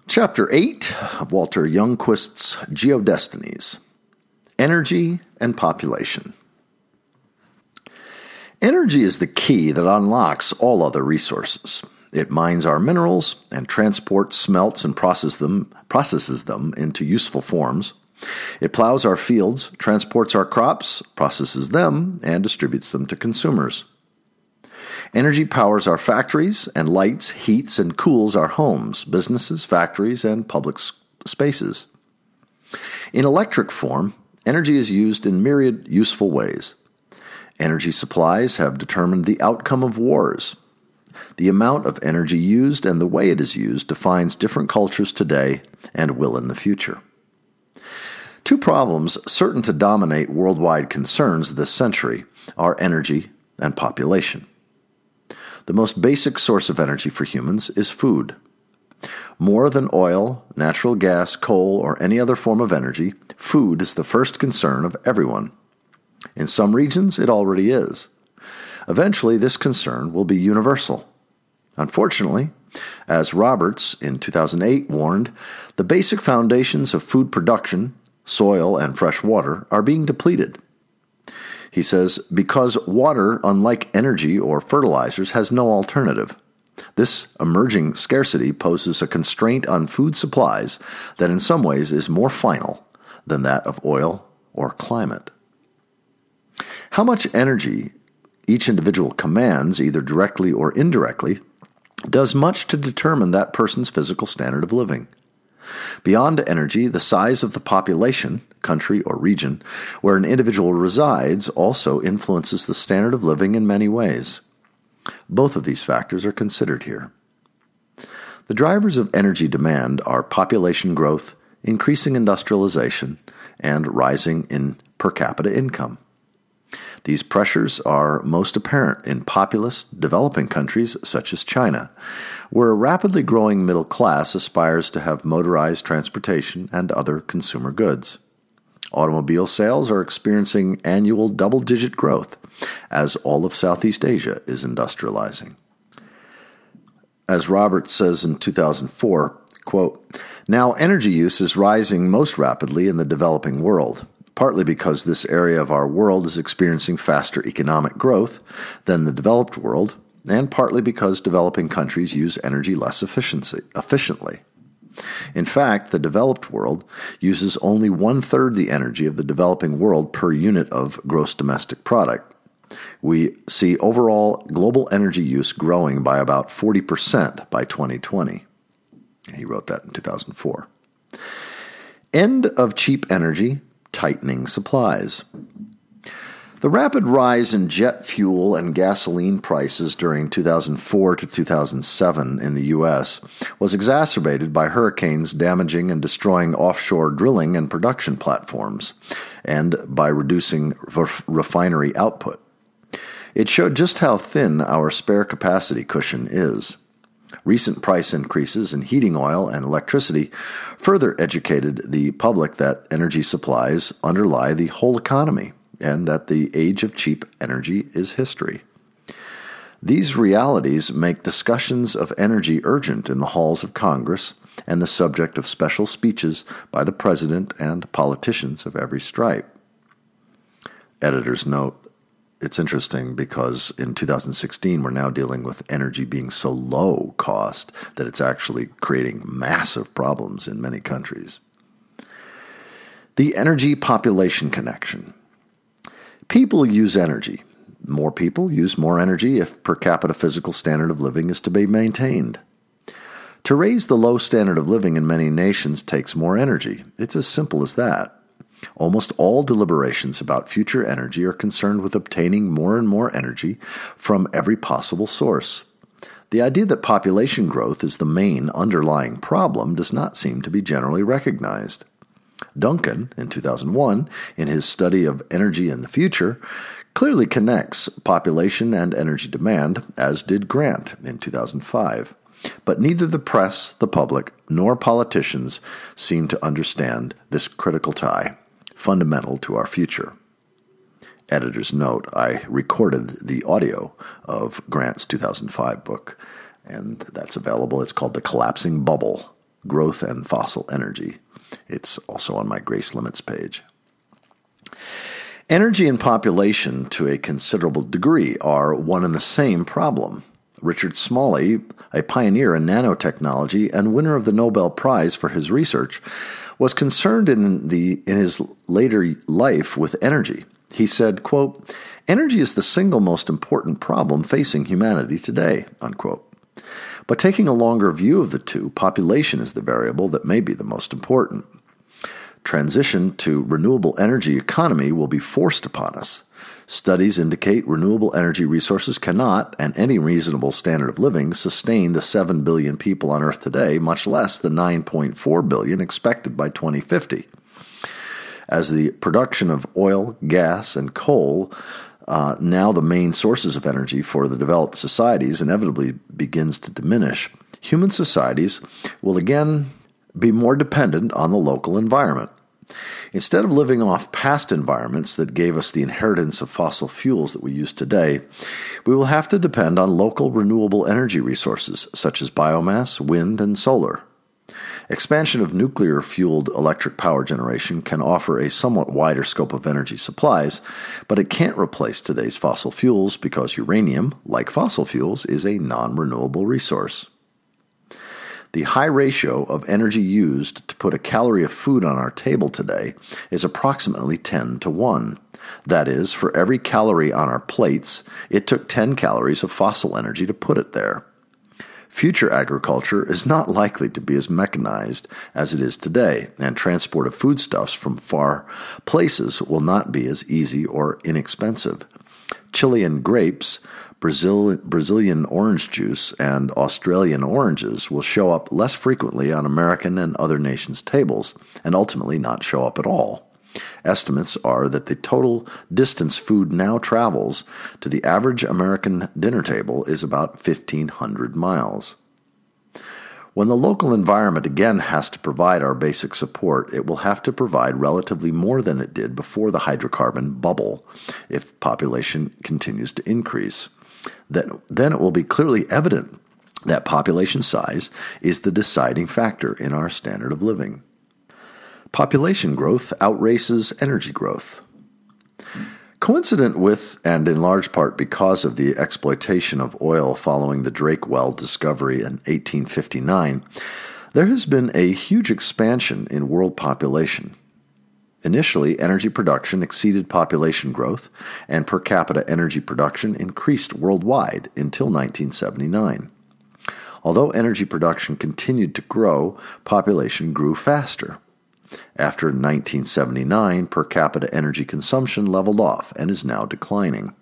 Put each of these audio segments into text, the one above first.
Chapter 8 of Walter Youngquist's Geodestinies: Energy and Population. Energy is the key that unlocks all other resources. It mines our minerals and transports, smelts, and processes them into useful forms. It plows our fields, transports our crops, processes them, and distributes them to consumers. Energy powers our factories and lights, heats, and cools our homes, businesses, factories, and public spaces. In electric form, energy is used in myriad useful ways. Energy supplies have determined the outcome of wars. The amount of energy used and the way it is used defines different cultures today and will in the future. Two problems certain to dominate worldwide concerns this century are energy and population. The most basic source of energy for humans is food. More than oil, natural gas, coal, or any other form of energy, food is the first concern of everyone. In some regions, it already is. Eventually, this concern will be universal. Unfortunately, as Roberts in 2008 warned, the basic foundations of food production, soil, and fresh water are being depleted. He says, because water, unlike energy or fertilizers, has no alternative. This emerging scarcity poses a constraint on food supplies that in some ways is more final than that of oil or climate. How much energy each individual commands, either directly or indirectly, does much to determine that person's physical standard of living. Beyond energy, the size of the population, country or region, where an individual resides also influences the standard of living in many ways. Both of these factors are considered here. The drivers of energy demand are population growth, increasing industrialization, and rising in per capita income. These pressures are most apparent in populous, developing countries such as China, where a rapidly growing middle class aspires to have motorized transportation and other consumer goods. Automobile sales are experiencing annual double-digit growth as all of Southeast Asia is industrializing. As Roberts says in 2004, quote, "Now energy use is rising most rapidly in the developing world, partly because this area of our world is experiencing faster economic growth than the developed world, and partly because developing countries use energy less efficiently. In fact, the developed world uses only one-third the energy of the developing world per unit of gross domestic product. We see overall global energy use growing by about 40% by 2020. He wrote that in 2004. End of cheap energy, tightening supplies. The rapid rise in jet fuel and gasoline prices during 2004 to 2007 in the U.S. was exacerbated by hurricanes damaging and destroying offshore drilling and production platforms, and by reducing refinery output. It showed just how thin our spare capacity cushion is. Recent price increases in heating oil and electricity further educated the public that energy supplies underlie the whole economy, and that the age of cheap energy is history. These realities make discussions of energy urgent in the halls of Congress and the subject of special speeches by the President and politicians of every stripe. Editor's note, it's interesting because in 2016 we're now dealing with energy being so low cost that it's actually creating massive problems in many countries. The energy-population connection. People use energy. More people use more energy if per capita physical standard of living is to be maintained. To raise the low standard of living in many nations takes more energy. It's as simple as that. Almost all deliberations about future energy are concerned with obtaining more and more energy from every possible source. The idea that population growth is the main underlying problem does not seem to be generally recognized. Duncan, in 2001, in his study of energy in the future, clearly connects population and energy demand, as did Grant in 2005. But neither the press, the public, nor politicians seem to understand this critical tie, fundamental to our future. Editor's note, I recorded the audio of Grant's 2005 book, and that's available. It's called The Collapsing Bubble, Growth and Fossil Energy. It's also on my Grace Limits page. Energy and population, to a considerable degree, are one and the same problem. Richard Smalley, a pioneer in nanotechnology and winner of the Nobel Prize for his research, was concerned in his later life with energy. He said, quote, "Energy is the single most important problem facing humanity today," unquote. But taking a longer view of the two, population is the variable that may be the most important. Transition to renewable energy economy will be forced upon us. Studies indicate renewable energy resources cannot, at any reasonable standard of living, sustain the 7 billion people on Earth today, much less the 9.4 billion expected by 2050. As the production of oil, gas, and coal, now the main sources of energy for the developed societies, inevitably begins to diminish, human societies will again be more dependent on the local environment. Instead of living off past environments that gave us the inheritance of fossil fuels that we use today, we will have to depend on local renewable energy resources such as biomass, wind, and solar. Expansion of nuclear-fueled electric power generation can offer a somewhat wider scope of energy supplies, but it can't replace today's fossil fuels because uranium, like fossil fuels, is a non-renewable resource. The high ratio of energy used to put a calorie of food on our table today is approximately 10 to 1. That is, for every calorie on our plates, it took 10 calories of fossil energy to put it there. Future agriculture is not likely to be as mechanized as it is today, and transport of foodstuffs from far places will not be as easy or inexpensive. Chilean grapes, Brazilian orange juice, and Australian oranges will show up less frequently on American and other nations' tables, and ultimately not show up at all. Estimates are that the total distance food now travels to the average American dinner table is about 1,500 miles. When the local environment again has to provide our basic support, it will have to provide relatively more than it did before the hydrocarbon bubble if population continues to increase. Then it will be clearly evident that population size is the deciding factor in our standard of living. Population growth outraces energy growth. Coincident with, and in large part because of the exploitation of oil following the Drake well discovery in 1859, there has been a huge expansion in world population. Initially, energy production exceeded population growth, and per capita energy production increased worldwide until 1979. Although energy production continued to grow, population grew faster. After 1979, per capita energy consumption leveled off and is now declining.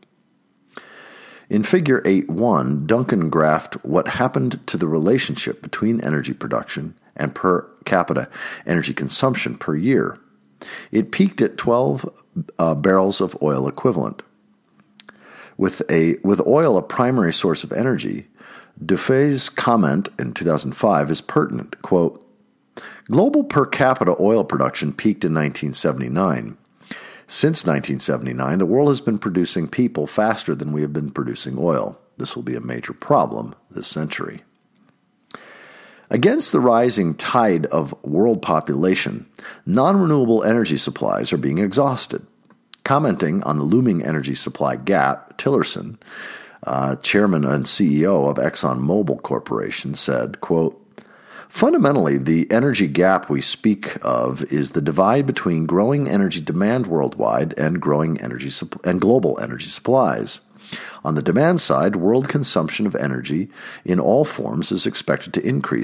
In Figure 8.1, Duncan graphed what happened to the relationship between energy production and per capita energy consumption per year. It peaked at 12 barrels of oil equivalent. With oil a primary source of energy, Dufay's comment in 2005 is pertinent. Quote, "Global per capita oil production peaked in 1979. Since 1979, the world has been producing people faster than we have been producing oil. This will be a major problem this century." Against the rising tide of world population, non-renewable energy supplies are being exhausted. Commenting on the looming energy supply gap, Tillerson, chairman and CEO of ExxonMobil Corporation, said, quote, "Fundamentally, the energy gap we speak of is the divide between growing energy demand worldwide and growing energy and global energy supplies. On the demand side, world consumption of energy in all forms is expected to increase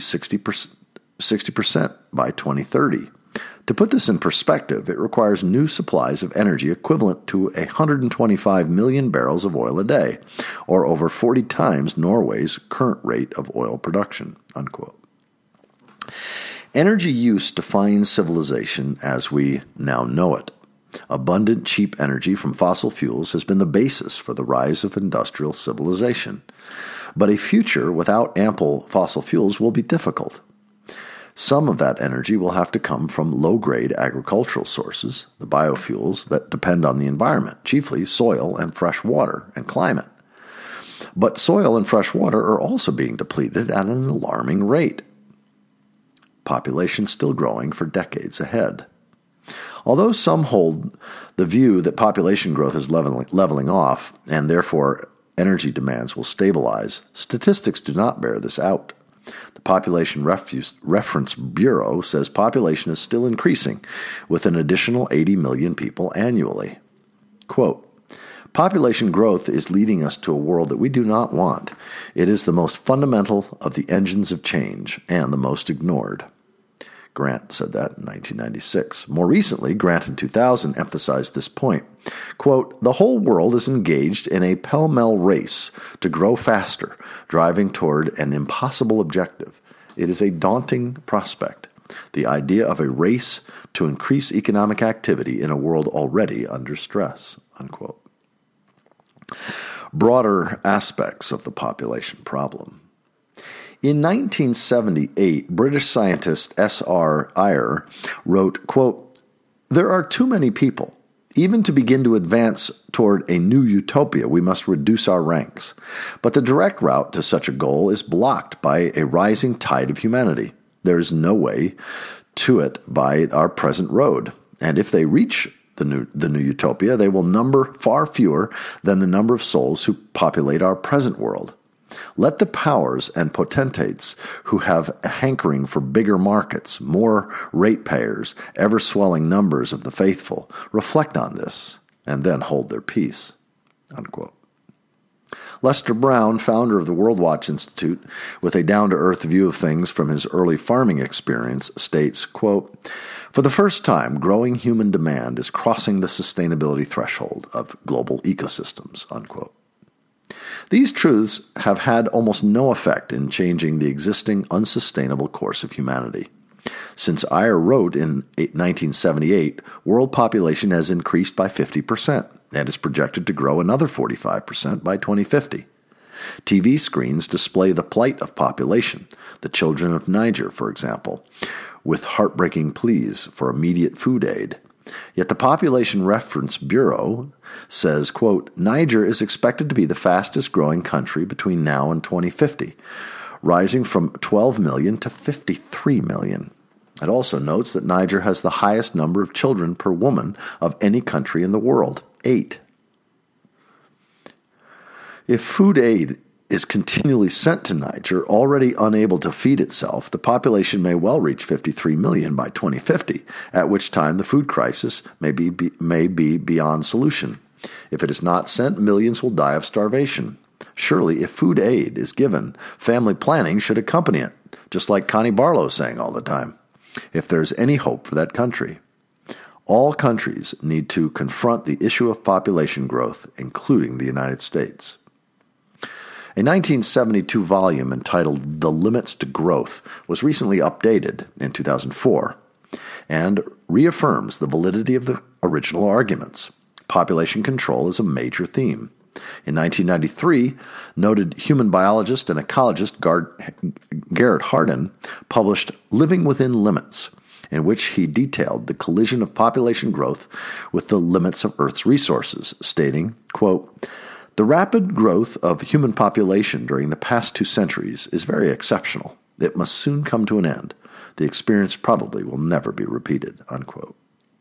60% by 2030. To put this in perspective, it requires new supplies of energy equivalent to 125 million barrels of oil a day, or over 40 times Norway's current rate of oil production." Unquote. Energy use defines civilization as we now know it. Abundant, cheap energy from fossil fuels has been the basis for the rise of industrial civilization. But a future without ample fossil fuels will be difficult. Some of that energy will have to come from low-grade agricultural sources, the biofuels that depend on the environment, chiefly soil and fresh water and climate. But soil and fresh water are also being depleted at an alarming rate. population still growing for decades ahead. Although some hold the view that population growth is leveling off and therefore energy demands will stabilize, statistics do not bear this out. The Population Reference Bureau says population is still increasing with an additional 80 million people annually. Quote, population growth is leading us to a world that we do not want. It is the most fundamental of the engines of change and the most ignored. Grant said that in 1996. More recently, Grant in 2000 emphasized this point. Quote, the whole world is engaged in a pell-mell race to grow faster, driving toward an impossible objective. It is a daunting prospect. The idea of a race to increase economic activity in a world already under stress, unquote. Broader aspects of the population problem. In 1978, British scientist S.R. Iyer wrote, quote, there are too many people. Even to begin to advance toward a new utopia, we must reduce our ranks. But the direct route to such a goal is blocked by a rising tide of humanity. There is no way to it by our present road. And if they reach the new utopia, they will number far fewer than the number of souls who populate our present world. Let the powers and potentates who have a hankering for bigger markets, more ratepayers, ever-swelling numbers of the faithful, reflect on this and then hold their peace, unquote. Lester Brown, founder of the World Watch Institute, with a down-to-earth view of things from his early farming experience, states, quote, for the first time, growing human demand is crossing the sustainability threshold of global ecosystems, unquote. These truths have had almost no effect in changing the existing unsustainable course of humanity. Since Iyer wrote in 1978, world population has increased by 50% and is projected to grow another 45% by 2050. TV screens display the plight of population, the children of Niger, for example, with heartbreaking pleas for immediate food aid. Yet the Population Reference Bureau says, quote, Niger is expected to be the fastest growing country between now and 2050, rising from 12 million to 53 million. It also notes that Niger has the highest number of children per woman of any country in the world, 8. If food aid is continually sent to Niger, already unable to feed itself, the population may well reach 53 million by 2050, at which time the food crisis may be beyond solution. If it is not sent, millions will die of starvation. Surely, if food aid is given, family planning should accompany it, just like Connie Barlow is saying all the time, if there's any hope for that country. All countries need to confront the issue of population growth, including the United States. A 1972 volume entitled The Limits to Growth was recently updated in 2004 and reaffirms the validity of the original arguments. Population control is a major theme. In 1993, noted human biologist and ecologist Garrett Hardin published Living Within Limits, in which he detailed the collision of population growth with the limits of Earth's resources, stating, quote, the rapid growth of human population during the past 2 centuries is very exceptional. It must soon come to an end. The experience probably will never be repeated, unquote.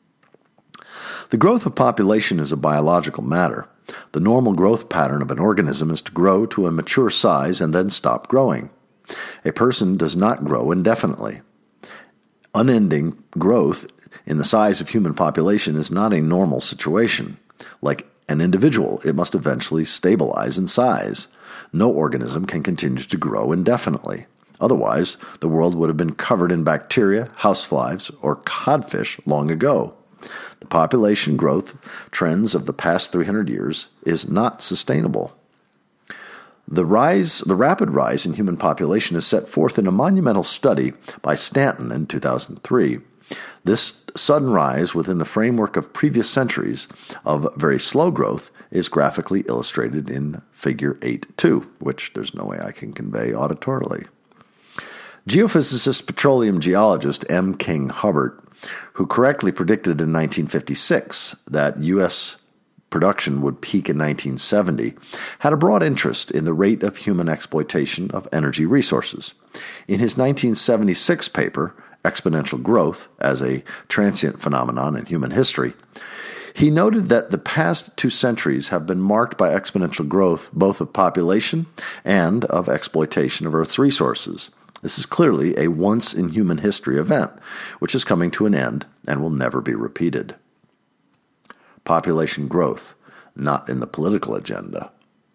The growth of population is a biological matter. The normal growth pattern of an organism is to grow to a mature size and then stop growing. A person does not grow indefinitely. Unending growth in the size of human population is not a normal situation. Like an individual, it must eventually stabilize in size. No organism can continue to grow indefinitely. Otherwise, the world would have been covered in bacteria, houseflies, or codfish long ago. The population growth trends of the past 300 years is not sustainable. The rapid rise in human population is set forth in a monumental study by Stanton in 2003. This sudden rise within the framework of previous centuries of very slow growth is graphically illustrated in Figure 8.2, which there's no way I can convey auditorily. Geophysicist petroleum geologist M. King Hubbert, who correctly predicted in 1956 that U.S. production would peak in 1970, had a broad interest in the rate of human exploitation of energy resources. In his 1976 paper, exponential growth as a transient phenomenon in human history, he noted that the past 2 centuries have been marked by exponential growth both of population and of exploitation of Earth's resources. This is clearly a once-in-human-history event, which is coming to an end and will never be repeated. Population growth, not in the political agenda.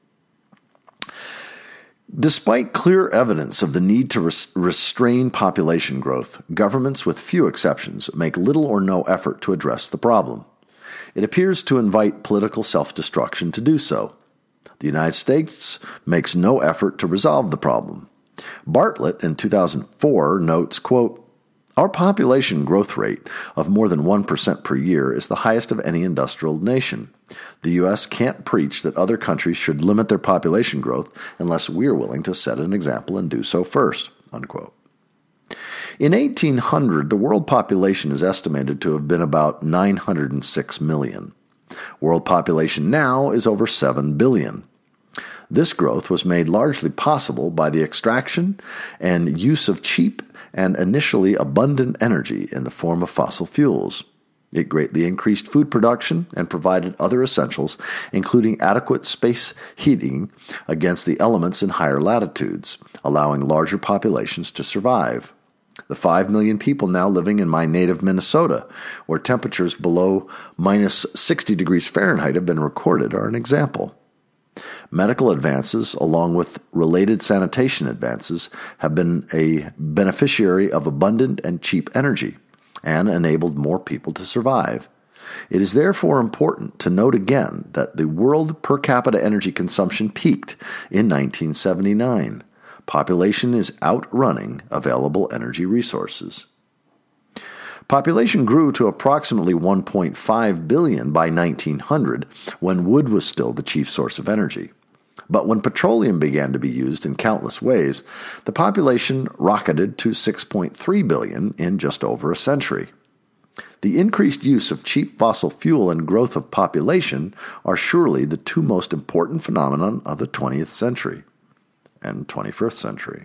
Despite clear evidence of the need to restrain population growth, governments, with few exceptions, make little or no effort to address the problem. It appears to invite political self-destruction to do so. The United States makes no effort to resolve the problem. Bartlett in 2004 notes, quote, "Our population growth rate of more than 1% per year is the highest of any industrial nation. The U.S. can't preach that other countries should limit their population growth unless we are willing to set an example and do so first," unquote. In 1800, the world population is estimated to have been about 906 million. World population now is over 7 billion. This growth was made largely possible by the extraction and use of cheap and initially abundant energy in the form of fossil fuels. It greatly increased food production and provided other essentials, including adequate space heating against the elements in higher latitudes, allowing larger populations to survive. The 5 million people now living in my native Minnesota, where temperatures below minus 60 degrees Fahrenheit have been recorded, are an example. Medical advances, along with related sanitation advances, have been a beneficiary of abundant and cheap energy and enabled more people to survive. It is therefore important to note again that the world per capita energy consumption peaked in 1979. Population is outrunning available energy resources. Population grew to approximately 1.5 billion by 1900, when wood was still the chief source of energy. But when petroleum began to be used in countless ways, the population rocketed to 6.3 billion in just over a century. The increased use of cheap fossil fuel and growth of population are surely the 2 most important phenomena of the 20th century and 21st century.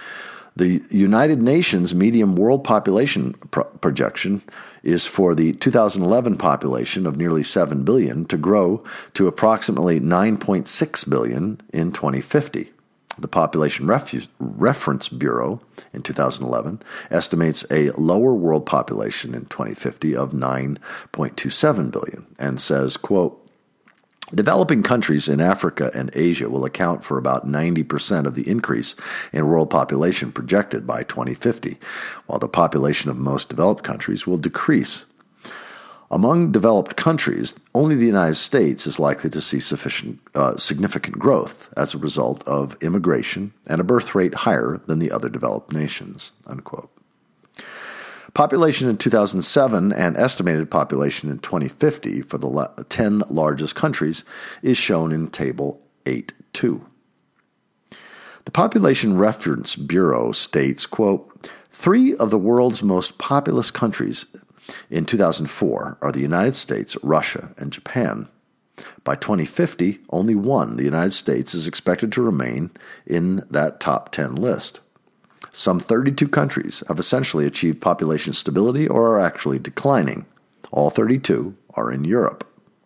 The United Nations medium world population projection is for the 2011 population of nearly 7 billion to grow to approximately 9.6 billion in 2050. The Population Reference Bureau in 2011 estimates a lower world population in 2050 of 9.27 billion and says, quote, "Developing countries in Africa and Asia will account for about 90% of the increase in world population projected by 2050, while the population of most developed countries will decrease. Among developed countries, only the United States is likely to see significant growth as a result of immigration and a birth rate higher than the other developed nations," unquote. Population in 2007 and estimated population in 2050 for the 10 largest countries is shown in Table 8.2. The Population Reference Bureau states, quote, 3 of the world's most populous countries in 2004 are the United States, Russia, and Japan. By 2050, only 1, the United States, is expected to remain in that top 10 list. Some 32 countries have essentially achieved population stability or are actually declining. All 32 are in Europe.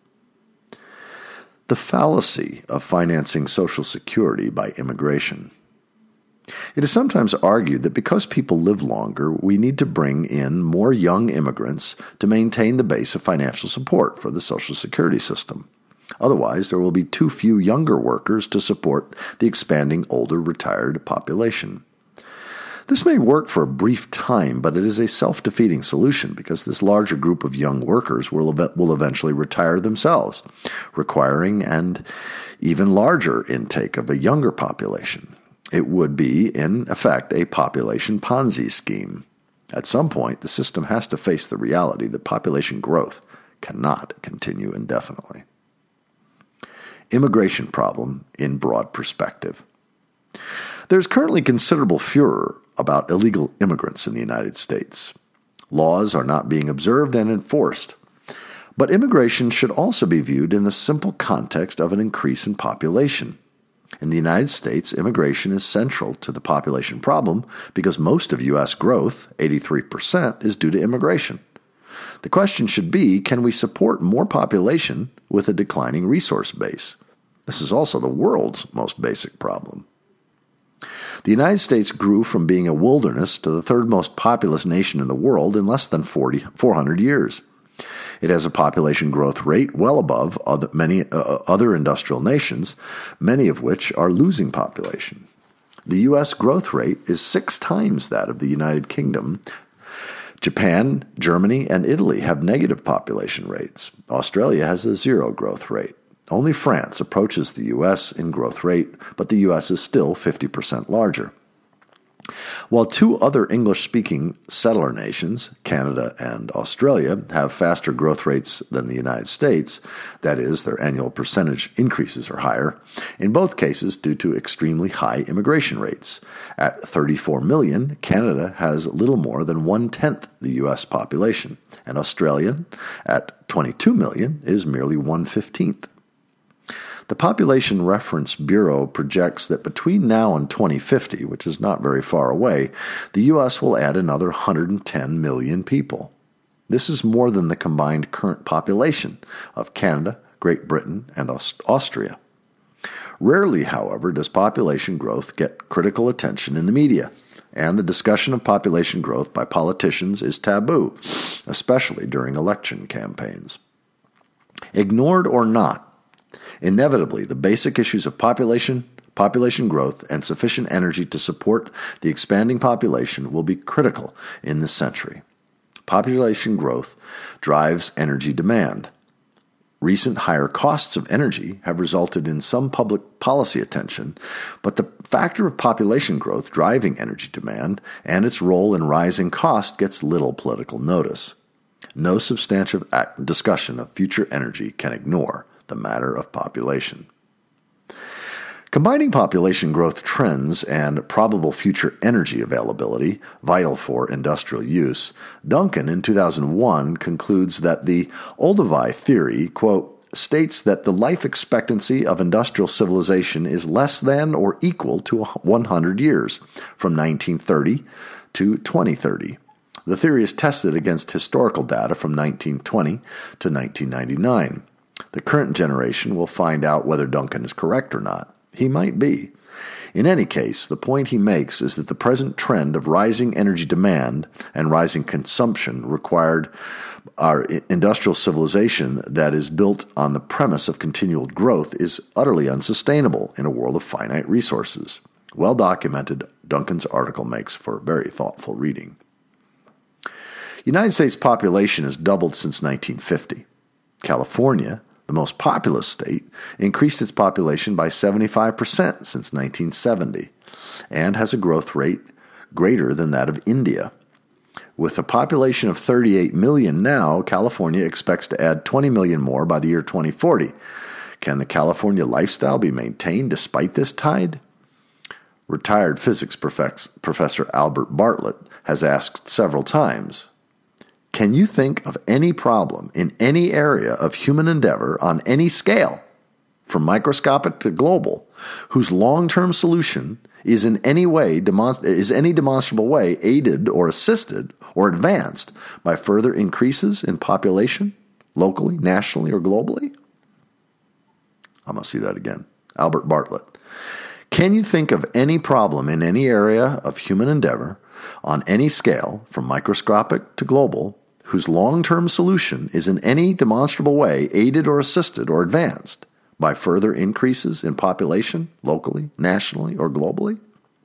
The fallacy of financing Social Security by immigration. It is sometimes argued that because people live longer, we need to bring in more young immigrants to maintain the base of financial support for the Social Security system. Otherwise, there will be too few younger workers to support the expanding older retired population. This may work for a brief time, but it is a self-defeating solution because this larger group of young workers will eventually retire themselves, requiring an even larger intake of a younger population. It would be, in effect, a population Ponzi scheme. At some point, the system has to face the reality that population growth cannot continue indefinitely. Immigration problem in broad perspective. There is currently considerable furor about illegal immigrants in the United States. Laws are not being observed and enforced. But immigration should also be viewed in the simple context of an increase in population. In the United States, immigration is central to the population problem because most of U.S. growth, 83%, is due to immigration. The question should be, can we support more population with a declining resource base? This is also the world's most basic problem. The United States grew from being a wilderness to the third most populous nation in the world in less than 400 years. It has a population growth rate well above many other industrial nations, many of which are losing population. The U.S. growth rate is 6 times that of the United Kingdom. Japan, Germany, and Italy have negative population rates. Australia has a 0 growth rate. Only France approaches the U.S. in growth rate, but the U.S. is still 50% larger. While 2 other English-speaking settler nations, Canada and Australia, have faster growth rates than the United States, that is, their annual percentage increases are higher, in both cases due to extremely high immigration rates. At 34 million, Canada has little more than 1/10 the U.S. population, and Australia, at 22 million, is merely 1/15. The Population Reference Bureau projects that between now and 2050, which is not very far away, the U.S. will add another 110 million people. This is more than the combined current population of Canada, Great Britain, and Austria. Rarely, however, does population growth get critical attention in the media, and the discussion of population growth by politicians is taboo, especially during election campaigns. Ignored or not, inevitably, the basic issues of population growth, and sufficient energy to support the expanding population will be critical in this century. Population growth drives energy demand. Recent higher costs of energy have resulted in some public policy attention, but the factor of population growth driving energy demand and its role in rising cost gets little political notice. No substantive discussion of future energy can ignore the matter of population. Combining population growth trends and probable future energy availability, vital for industrial use, Duncan in 2001 concludes that the Olduvai theory, quote, states that the life expectancy of industrial civilization is less than or equal to 100 years, from 1930 to 2030. The theory is tested against historical data from 1920 to 1999. The current generation will find out whether Duncan is correct or not. He might be. In any case, the point he makes is that the present trend of rising energy demand and rising consumption required our industrial civilization that is built on the premise of continual growth is utterly unsustainable in a world of finite resources. Well documented, Duncan's article makes for very thoughtful reading. United States population has doubled since 1950. California, the most populous state, increased its population by 75% since 1970 and has a growth rate greater than that of India. With a population of 38 million now, California expects to add 20 million more by the year 2040. Can the California lifestyle be maintained despite this tide? Retired physics professor Albert Bartlett has asked several times, can you think of any problem in any area of human endeavor on any scale, from microscopic to global, whose long-term solution is in any demonstrable way aided or assisted or advanced by further increases in population, locally, nationally, or globally? I'm going to see that again. Albert Bartlett. Can you think of any problem in any area of human endeavor on any scale, from microscopic to global, whose long-term solution is in any demonstrable way aided or assisted or advanced by further increases in population, locally, nationally, or globally?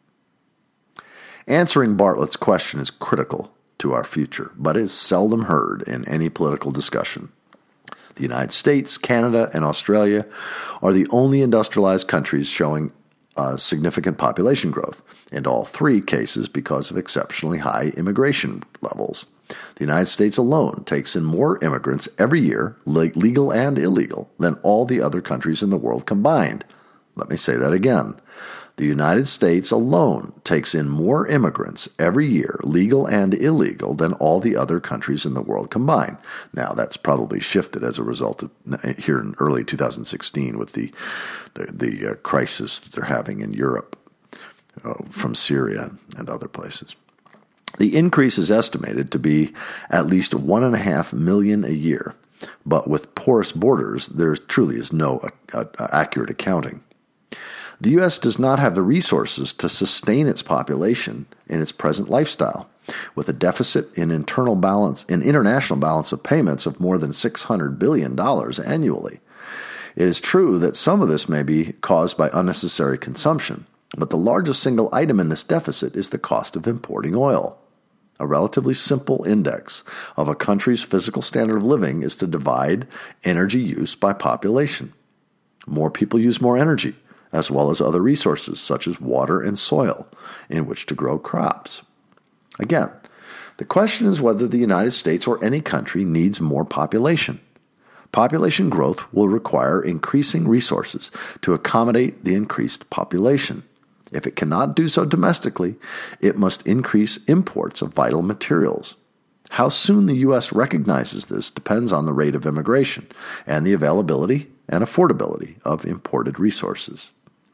Answering Bartlett's question is critical to our future, but is seldom heard in any political discussion. The United States, Canada, and Australia are the only industrialized countries showing significant population growth, in all 3 cases because of exceptionally high immigration levels. The United States alone takes in more immigrants every year, legal and illegal, than all the other countries in the world combined. Let me say that again. The United States alone takes in more immigrants every year, legal and illegal, than all the other countries in the world combined. Now, that's probably shifted as a result of here in early 2016 with the crisis that they're having in Europe from Syria and other places. The increase is estimated to be at least 1.5 million a year, but with porous borders, there truly is no accurate accounting. The U.S. does not have the resources to sustain its population in its present lifestyle, with a deficit in international balance of payments of more than $600 billion annually. It is true that some of this may be caused by unnecessary consumption, but the largest single item in this deficit is the cost of importing oil. A relatively simple index of a country's physical standard of living is to divide energy use by population. More people use more energy, as well as other resources such as water and soil in which to grow crops. Again, the question is whether the United States or any country needs more population. Population growth will require increasing resources to accommodate the increased population. If it cannot do so domestically, it must increase imports of vital materials. How soon the U.S. recognizes this depends on the rate of immigration and the availability and affordability of imported resources.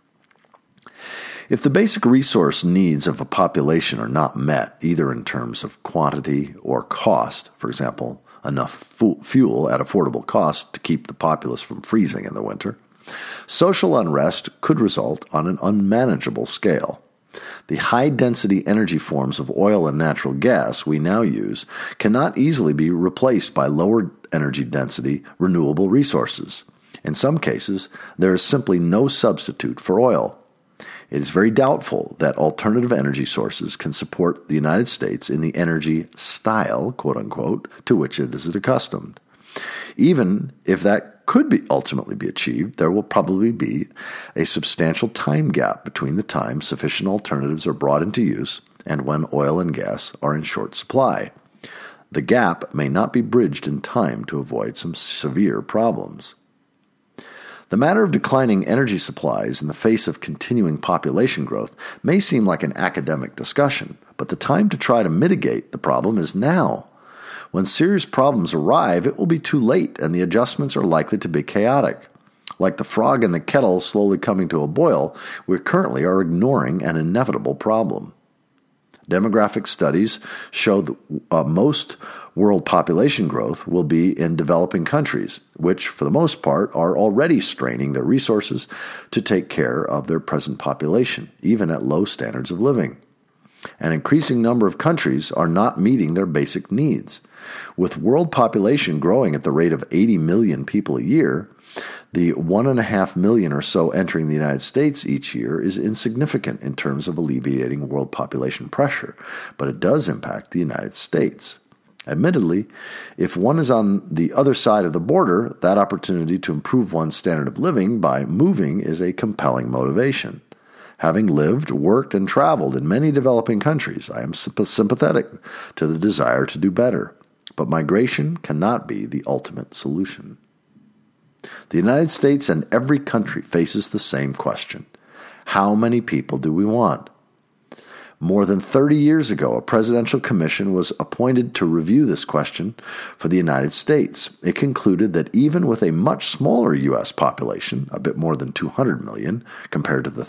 If the basic resource needs of a population are not met, either in terms of quantity or cost, for example, enough fuel at affordable cost to keep the populace from freezing in the winter, social unrest could result on an unmanageable scale. The high-density energy forms of oil and natural gas we now use cannot easily be replaced by lower energy density renewable resources. In some cases, there is simply no substitute for oil. It is very doubtful that alternative energy sources can support the United States in the energy style, quote-unquote, to which it is accustomed. Even if that could ultimately be achieved, there will probably be a substantial time gap between the time sufficient alternatives are brought into use and when oil and gas are in short supply. The gap may not be bridged in time to avoid some severe problems. The matter of declining energy supplies in the face of continuing population growth may seem like an academic discussion, but the time to try to mitigate the problem is now. When serious problems arrive, it will be too late, and the adjustments are likely to be chaotic. Like the frog in the kettle slowly coming to a boil, we currently are ignoring an inevitable problem. Demographic studies show that most world population growth will be in developing countries, which, for the most part, are already straining their resources to take care of their present population, even at low standards of living. An increasing number of countries are not meeting their basic needs. With world population growing at the rate of 80 million people a year, the 1.5 million or so entering the United States each year is insignificant in terms of alleviating world population pressure, but it does impact the United States. Admittedly, if one is on the other side of the border, that opportunity to improve one's standard of living by moving is a compelling motivation. Having lived, worked, and traveled in many developing countries, I am sympathetic to the desire to do better, but migration cannot be the ultimate solution. The United States and every country faces the same question. How many people do we want? More than 30 years ago, a presidential commission was appointed to review this question for the United States. It concluded that even with a much smaller U.S. population, a bit more than 200 million compared to the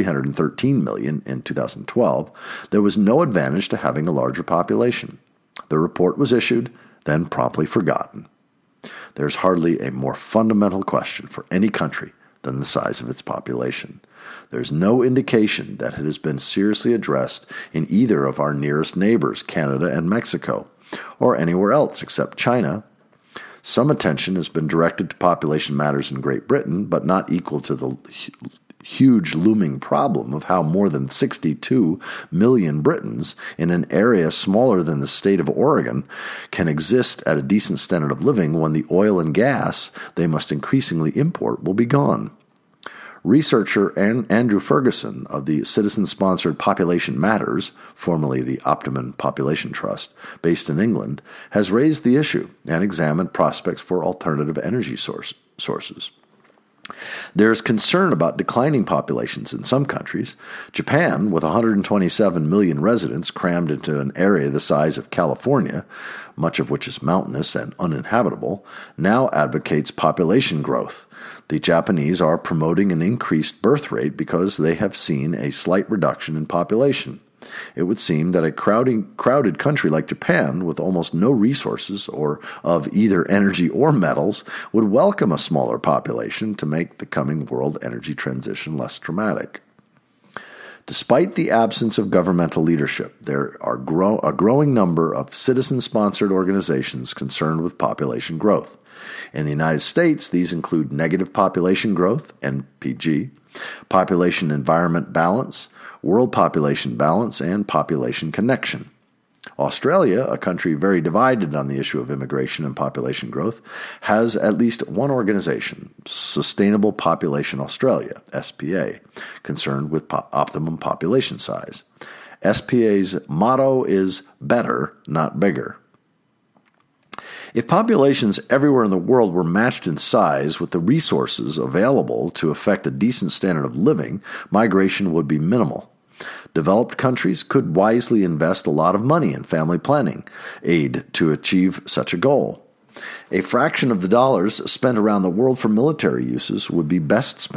313 million in 2012, there was no advantage to having a larger population. The report was issued, then promptly forgotten. There's hardly a more fundamental question for any country than the size of its population. There's no indication that it has been seriously addressed in either of our nearest neighbors, Canada and Mexico, or anywhere else except China. Some attention has been directed to population matters in Great Britain, but not equal to the huge looming problem of how more than 62 million Britons in an area smaller than the state of Oregon can exist at a decent standard of living when the oil and gas they must increasingly import will be gone. Researcher Andrew Ferguson of the citizen-sponsored Population Matters, formerly the Optimum Population Trust, based in England, has raised the issue and examined prospects for alternative energy sources. There is concern about declining populations in some countries. Japan, with 127 million residents crammed into an area the size of California, much of which is mountainous and uninhabitable, now advocates population growth. The Japanese are promoting an increased birth rate because they have seen a slight reduction in population. It would seem that a crowded country like Japan, with almost no resources or of either energy or metals, would welcome a smaller population to make the coming world energy transition less dramatic. Despite the absence of governmental leadership, there are a growing number of citizen-sponsored organizations concerned with population growth. In the United States, these include Negative Population Growth, NPG, Population Environment Balance, World Population Balance, and Population Connection. Australia, a country very divided on the issue of immigration and population growth, has at least one organization, Sustainable Population Australia, SPA, concerned with optimum population size. SPA's motto is better, not bigger. If populations everywhere in the world were matched in size with the resources available to effect a decent standard of living, migration would be minimal. Developed countries could wisely invest a lot of money in family planning aid to achieve such a goal. A fraction of the dollars spent around the world for military uses would be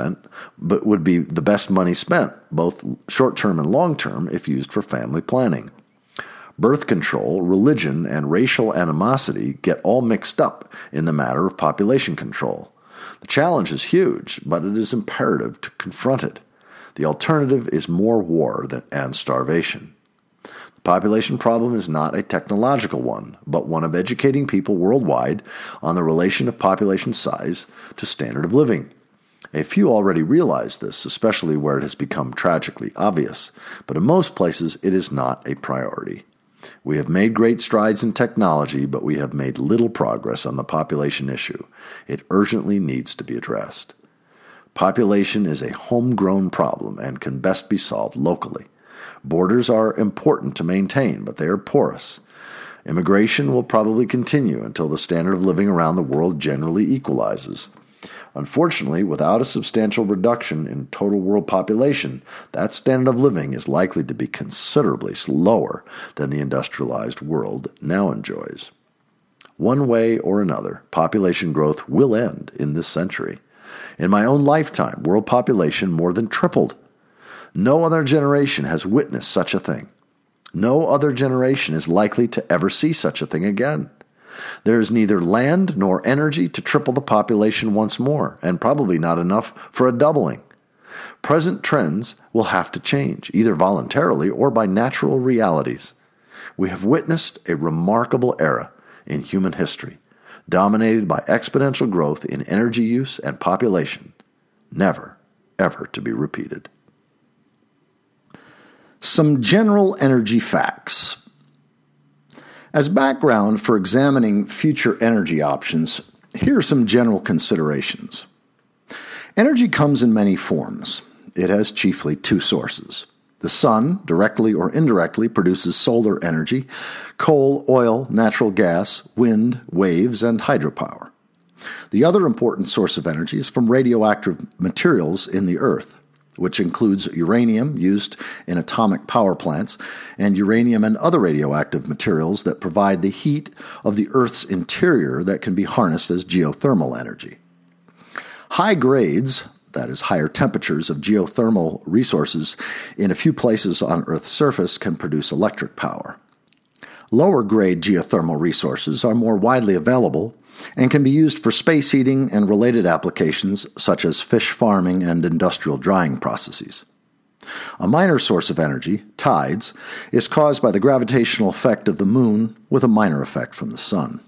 the best money spent, both short-term and long-term, if used for family planning. Birth control, religion, and racial animosity get all mixed up in the matter of population control. The challenge is huge, but it is imperative to confront it. The alternative is more war and starvation. The population problem is not a technological one, but one of educating people worldwide on the relation of population size to standard of living. A few already realize this, especially where it has become tragically obvious, but in most places it is not a priority. We have made great strides in technology, but we have made little progress on the population issue. It urgently needs to be addressed. Population is a homegrown problem and can best be solved locally. Borders are important to maintain, but they are porous. Immigration will probably continue until the standard of living around the world generally equalizes. Unfortunately, without a substantial reduction in total world population, that standard of living is likely to be considerably lower than the industrialized world now enjoys. One way or another, population growth will end in this century. In my own lifetime, world population more than tripled. No other generation has witnessed such a thing. No other generation is likely to ever see such a thing again. There is neither land nor energy to triple the population once more, and probably not enough for a doubling. Present trends will have to change, either voluntarily or by natural realities. We have witnessed a remarkable era in human history, dominated by exponential growth in energy use and population, never, ever to be repeated. Some general energy facts. As background for examining future energy options, here are some general considerations. Energy comes in many forms. It has chiefly two sources. The sun, directly or indirectly, produces solar energy, coal, oil, natural gas, wind, waves, and hydropower. The other important source of energy is from radioactive materials in the earth, which includes uranium used in atomic power plants, and uranium and other radioactive materials that provide the heat of the Earth's interior that can be harnessed as geothermal energy. High grades, that is, higher temperatures of geothermal resources in a few places on Earth's surface can produce electric power. Lower grade geothermal resources are more widely available and can be used for space heating and related applications such as fish farming and industrial drying processes. A minor source of energy, tides, is caused by the gravitational effect of the moon with a minor effect from the sun.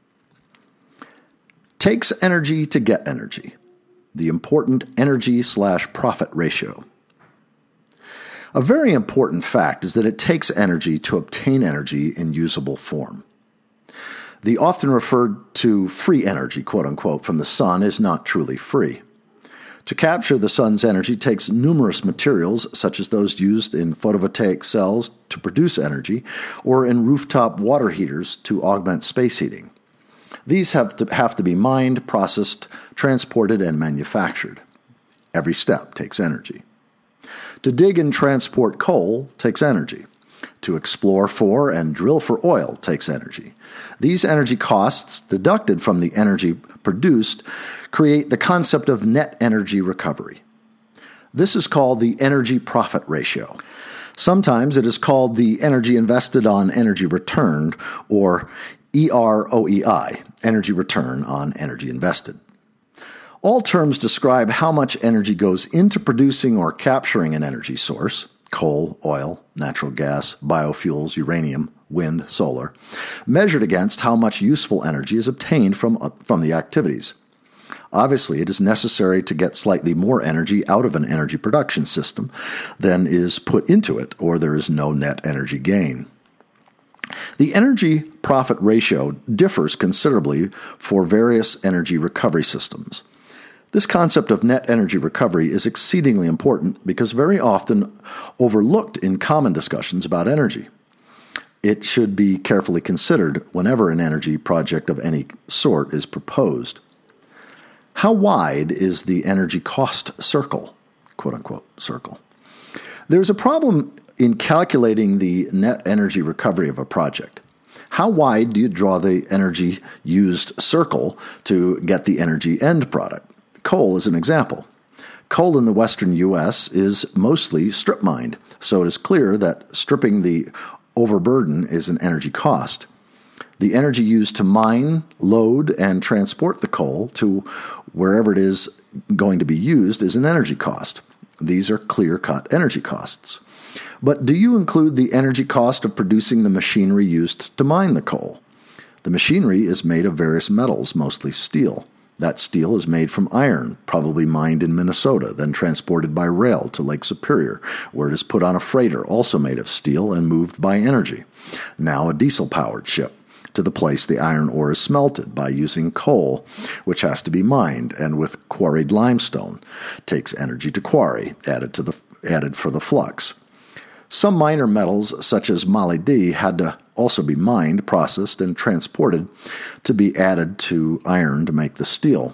Takes energy to get energy. The important energy/profit ratio. A very important fact is that it takes energy to obtain energy in usable form. The often referred to free energy, quote-unquote, from the sun is not truly free. To capture the sun's energy takes numerous materials, such as those used in photovoltaic cells to produce energy, or in rooftop water heaters to augment space heating. These have to be mined, processed, transported, and manufactured. Every step takes energy. To dig and transport coal takes energy. To explore for and drill for oil takes energy. These energy costs, deducted from the energy produced, create the concept of net energy recovery. This is called the energy profit ratio. Sometimes it is called the energy invested on energy returned, or EROEI, energy return on energy invested. All terms describe how much energy goes into producing or capturing an energy source: coal, oil, natural gas, biofuels, uranium, wind, solar, measured against how much useful energy is obtained from the activities. Obviously, it is necessary to get slightly more energy out of an energy production system than is put into it, or there is no net energy gain. The energy profit ratio differs considerably for various energy recovery systems. This concept of net energy recovery is exceedingly important because very often overlooked in common discussions about energy. It should be carefully considered whenever an energy project of any sort is proposed. How wide is the energy cost circle, quote-unquote circle? There's a problem in calculating the net energy recovery of a project. How wide do you draw the energy used circle to get the energy end product? Coal is an example. Coal in the western U.S. is mostly strip mined, so it is clear that stripping the overburden is an energy cost. The energy used to mine, load, and transport the coal to wherever it is going to be used is an energy cost. These are clear-cut energy costs. But do you include the energy cost of producing the machinery used to mine the coal? The machinery is made of various metals, mostly steel. That steel is made from iron, probably mined in Minnesota, then transported by rail to Lake Superior, where it is put on a freighter, also made of steel and moved by energy. Now a diesel-powered ship, to the place the iron ore is smelted by using coal, which has to be mined, and with quarried limestone. Takes energy to quarry, added for the flux. Some minor metals, such as molybdenum, had to also be mined, processed, and transported to be added to iron to make the steel.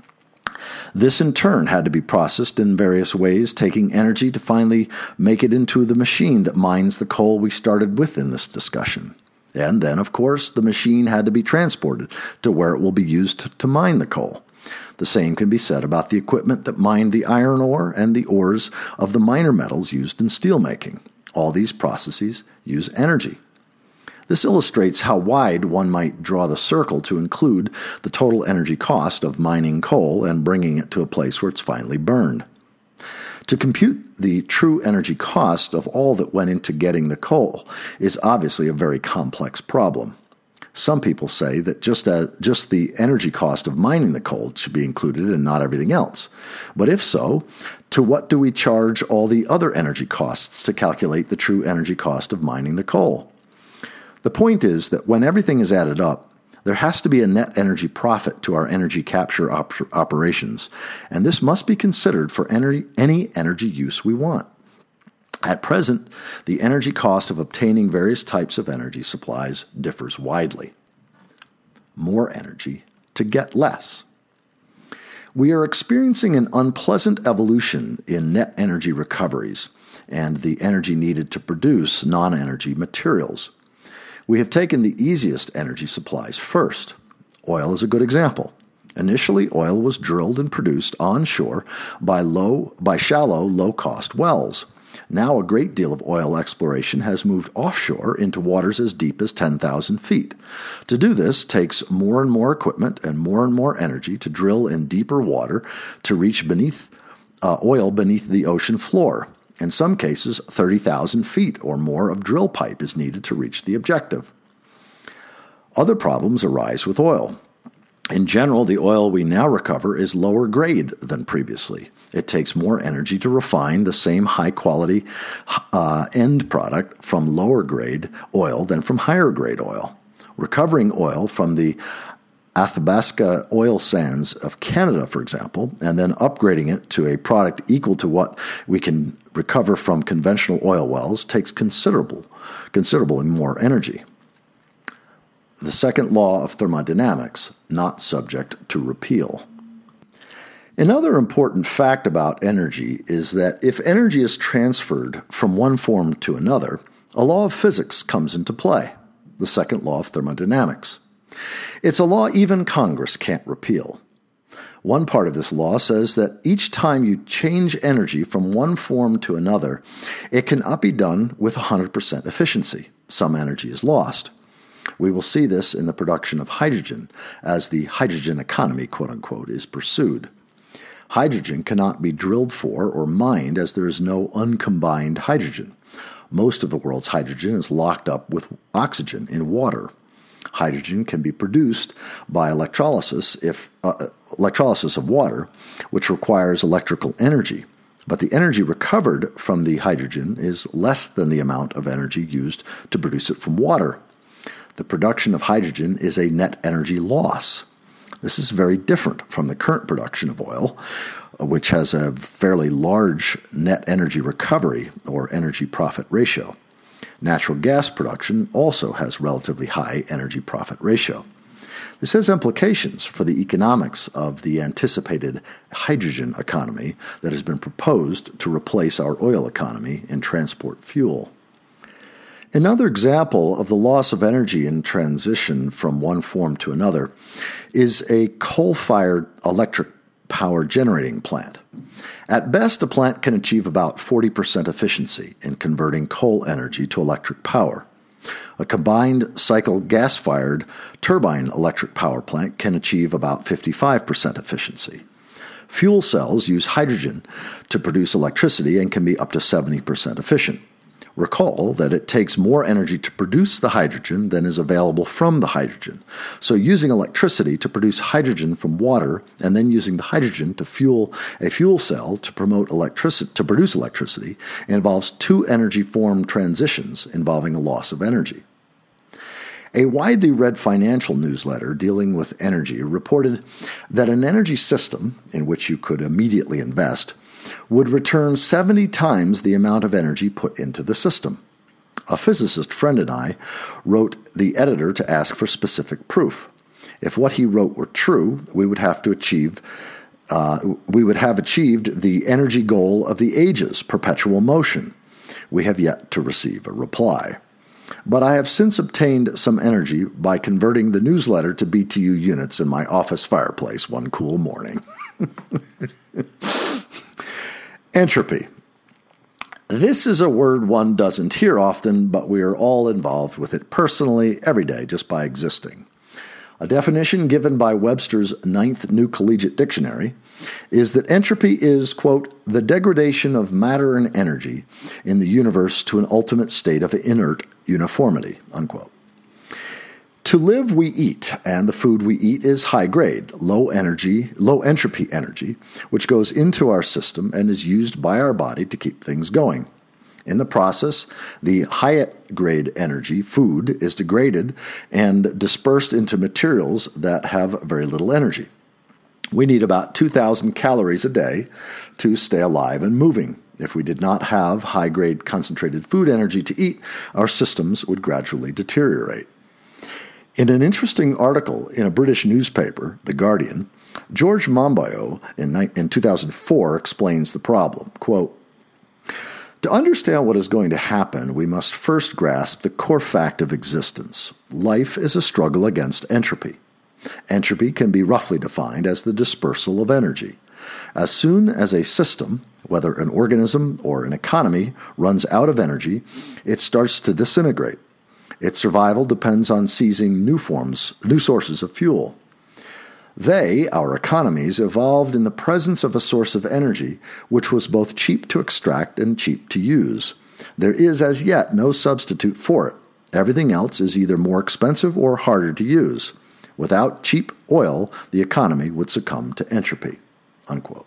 This, in turn, had to be processed in various ways, taking energy to finally make it into the machine that mines the coal we started with in this discussion. And then, of course, the machine had to be transported to where it will be used to mine the coal. The same can be said about the equipment that mined the iron ore and the ores of the minor metals used in steelmaking. All these processes use energy. This illustrates how wide one might draw the circle to include the total energy cost of mining coal and bringing it to a place where it's finally burned. To compute the true energy cost of all that went into getting the coal is obviously a very complex problem. Some people say that just the energy cost of mining the coal should be included and not everything else. But if so, to what do we charge all the other energy costs to calculate the true energy cost of mining the coal? The point is that when everything is added up, there has to be a net energy profit to our energy capture operations, and this must be considered for any energy use we want. At present, the energy cost of obtaining various types of energy supplies differs widely. More energy to get less. We are experiencing an unpleasant evolution in net energy recoveries and the energy needed to produce non-energy materials. We have taken the easiest energy supplies first. Oil is a good example. Initially, oil was drilled and produced onshore by shallow, low-cost wells. Now a great deal of oil exploration has moved offshore into waters as deep as 10,000 feet. To do this takes more and more equipment and more energy to drill in deeper water to reach oil beneath the ocean floor. In some cases, 30,000 feet or more of drill pipe is needed to reach the objective. Other problems arise with oil. In general, the oil we now recover is lower grade than previously. It takes more energy to refine the same high-quality end product from lower-grade oil than from higher-grade oil. Recovering oil from the Athabasca oil sands of Canada, for example, and then upgrading it to a product equal to what we can recover from conventional oil wells takes considerably more energy. the second law of thermodynamics, not subject to repeal. Another important fact about energy is that if energy is transferred from one form to another, a law of physics comes into play, the second law of thermodynamics. It's a law even Congress can't repeal. One part of this law says that each time you change energy from one form to another, it cannot be done with 100% efficiency. Some energy is lost. We will see this in the production of hydrogen as the hydrogen economy, quote-unquote, is pursued. Hydrogen cannot be drilled for or mined as there is no uncombined hydrogen. Most of the world's hydrogen is locked up with oxygen in water. Hydrogen can be produced by electrolysis of water, which requires electrical energy. But the energy recovered from the hydrogen is less than the amount of energy used to produce it from water. The production of hydrogen is a net energy loss. This is very different from the current production of oil, which has a fairly large net energy recovery or energy profit ratio. Natural gas production also has relatively high energy profit ratio. This has implications for the economics of the anticipated hydrogen economy that has been proposed to replace our oil economy in transport fuel. Another example of the loss of energy in transition from one form to another is a coal-fired electric power generating plant. At best, a plant can achieve about 40% efficiency in converting coal energy to electric power. A combined cycle gas-fired turbine electric power plant can achieve about 55% efficiency. Fuel cells use hydrogen to produce electricity and can be up to 70% efficient. Recall that it takes more energy to produce the hydrogen than is available from the hydrogen. So using electricity to produce hydrogen from water and then using the hydrogen to fuel a fuel cell to produce electricity involves two energy form transitions involving a loss of energy. A widely read financial newsletter dealing with energy reported that an energy system in which you could immediately invest would return 70 times the amount of energy put into the system. A physicist friend and I wrote the editor to ask for specific proof. If what he wrote were true, we would have achieved the energy goal of the ages, perpetual motion. We have yet to receive a reply. But I have since obtained some energy by converting the newsletter to BTU units in my office fireplace one cool morning. Entropy. This is a word one doesn't hear often, but we are all involved with it personally every day just by existing. A definition given by Webster's 9th New Collegiate Dictionary is that entropy is, quote, the degradation of matter and energy in the universe to an ultimate state of inert uniformity, unquote. To live, we eat, and the food we eat is high-grade, low entropy energy, which goes into our system and is used by our body to keep things going. In the process, the high-grade energy, food, is degraded and dispersed into materials that have very little energy. We need about 2,000 calories a day to stay alive and moving. If we did not have high-grade concentrated food energy to eat, our systems would gradually deteriorate. In an interesting article in a British newspaper, The Guardian, George Monbiot in 2004 explains the problem. Quote, to understand what is going to happen, we must first grasp the core fact of existence. Life is a struggle against entropy. Entropy can be roughly defined as the dispersal of energy. As soon as a system, whether an organism or an economy, runs out of energy, it starts to disintegrate. Its survival depends on seizing new sources of fuel. They, our economies, evolved in the presence of a source of energy which was both cheap to extract and cheap to use. There is as yet no substitute for it. Everything else is either more expensive or harder to use. Without cheap oil, the economy would succumb to entropy. Unquote.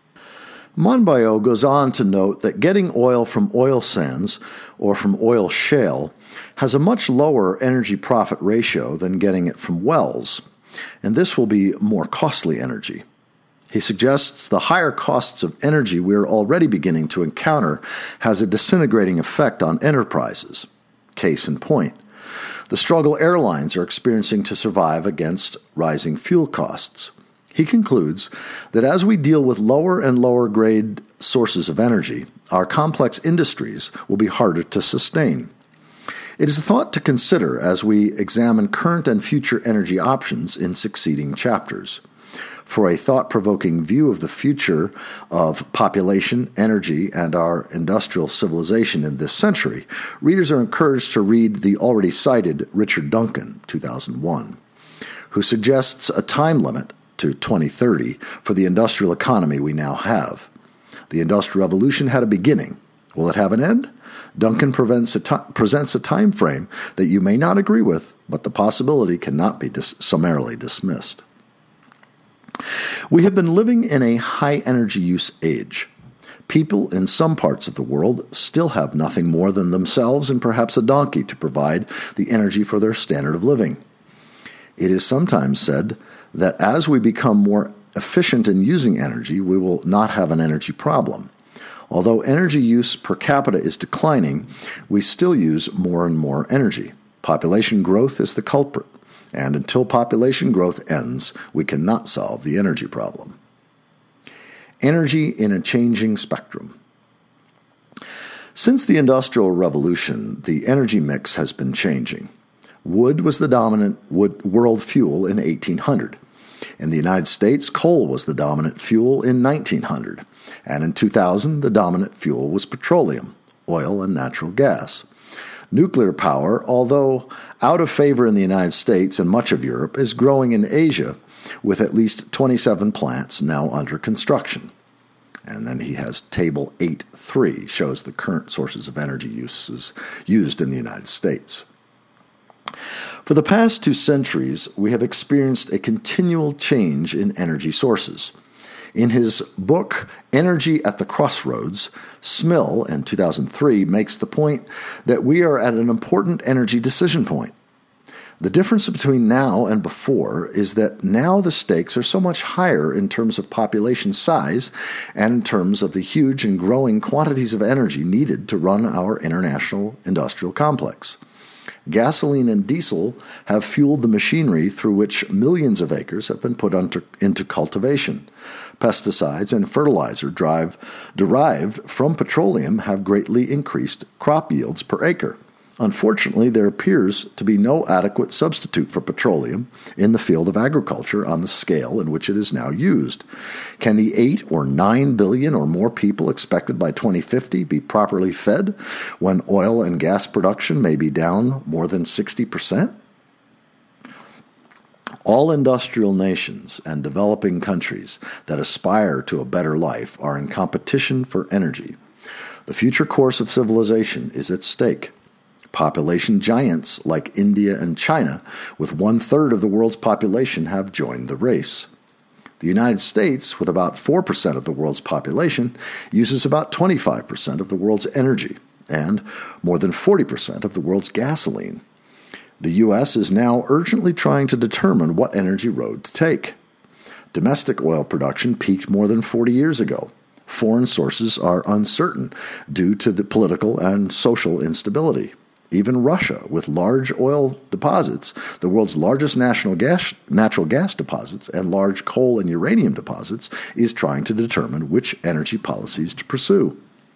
Monbiot goes on to note that getting oil from oil sands or from oil shale has a much lower energy profit ratio than getting it from wells, and this will be more costly energy. He suggests the higher costs of energy we are already beginning to encounter has a disintegrating effect on enterprises. Case in point, the struggle airlines are experiencing to survive against rising fuel costs. He concludes that as we deal with lower and lower grade sources of energy, our complex industries will be harder to sustain. It is a thought to consider as we examine current and future energy options in succeeding chapters. For a thought-provoking view of the future of population, energy, and our industrial civilization in this century, readers are encouraged to read the already cited Richard Duncan, 2001, who suggests a time limit to 2030 for the industrial economy we now have. The Industrial Revolution had a beginning. Will it have an end? Duncan presents a time frame that you may not agree with, but the possibility cannot be summarily dismissed. We have been living in a high-energy use age. People in some parts of the world still have nothing more than themselves and perhaps a donkey to provide the energy for their standard of living. It is sometimes said that as we become more efficient in using energy, we will not have an energy problem. Although energy use per capita is declining, we still use more and more energy. Population growth is the culprit, and until population growth ends, we cannot solve the energy problem. Energy in a changing spectrum. Since the Industrial Revolution, the energy mix has been changing. Wood was the dominant world fuel in 1800. In the United States, coal was the dominant fuel in 1900. And in 2000, the dominant fuel was petroleum, oil, and natural gas. Nuclear power, although out of favor in the United States and much of Europe, is growing in Asia, with at least 27 plants now under construction. And then he has Table 8.3, shows the current sources of energy uses used in the United States. For the past 2 centuries, we have experienced a continual change in energy sources. In his book, Energy at the Crossroads, Smill, in 2003, makes the point that we are at an important energy decision point. The difference between now and before is that now the stakes are so much higher in terms of population size and in terms of the huge and growing quantities of energy needed to run our international industrial complex. Gasoline and diesel have fueled the machinery through which millions of acres have been put into cultivation. Pesticides and fertilizer derived from petroleum have greatly increased crop yields per acre. Unfortunately, there appears to be no adequate substitute for petroleum in the field of agriculture on the scale in which it is now used. Can the 8 or 9 billion or more people expected by 2050 be properly fed when oil and gas production may be down more than 60%? All industrial nations and developing countries that aspire to a better life are in competition for energy. The future course of civilization is at stake. Population giants like India and China, with 1/3 of the world's population, have joined the race. The United States, with about 4% of the world's population, uses about 25% of the world's energy and more than 40% of the world's gasoline. The U.S. is now urgently trying to determine what energy road to take. Domestic oil production peaked more than 40 years ago. Foreign sources are uncertain due to the political and social instability. Even Russia, with large oil deposits, the world's largest natural gas deposits, and large coal and uranium deposits, is trying to determine which energy policies to pursue.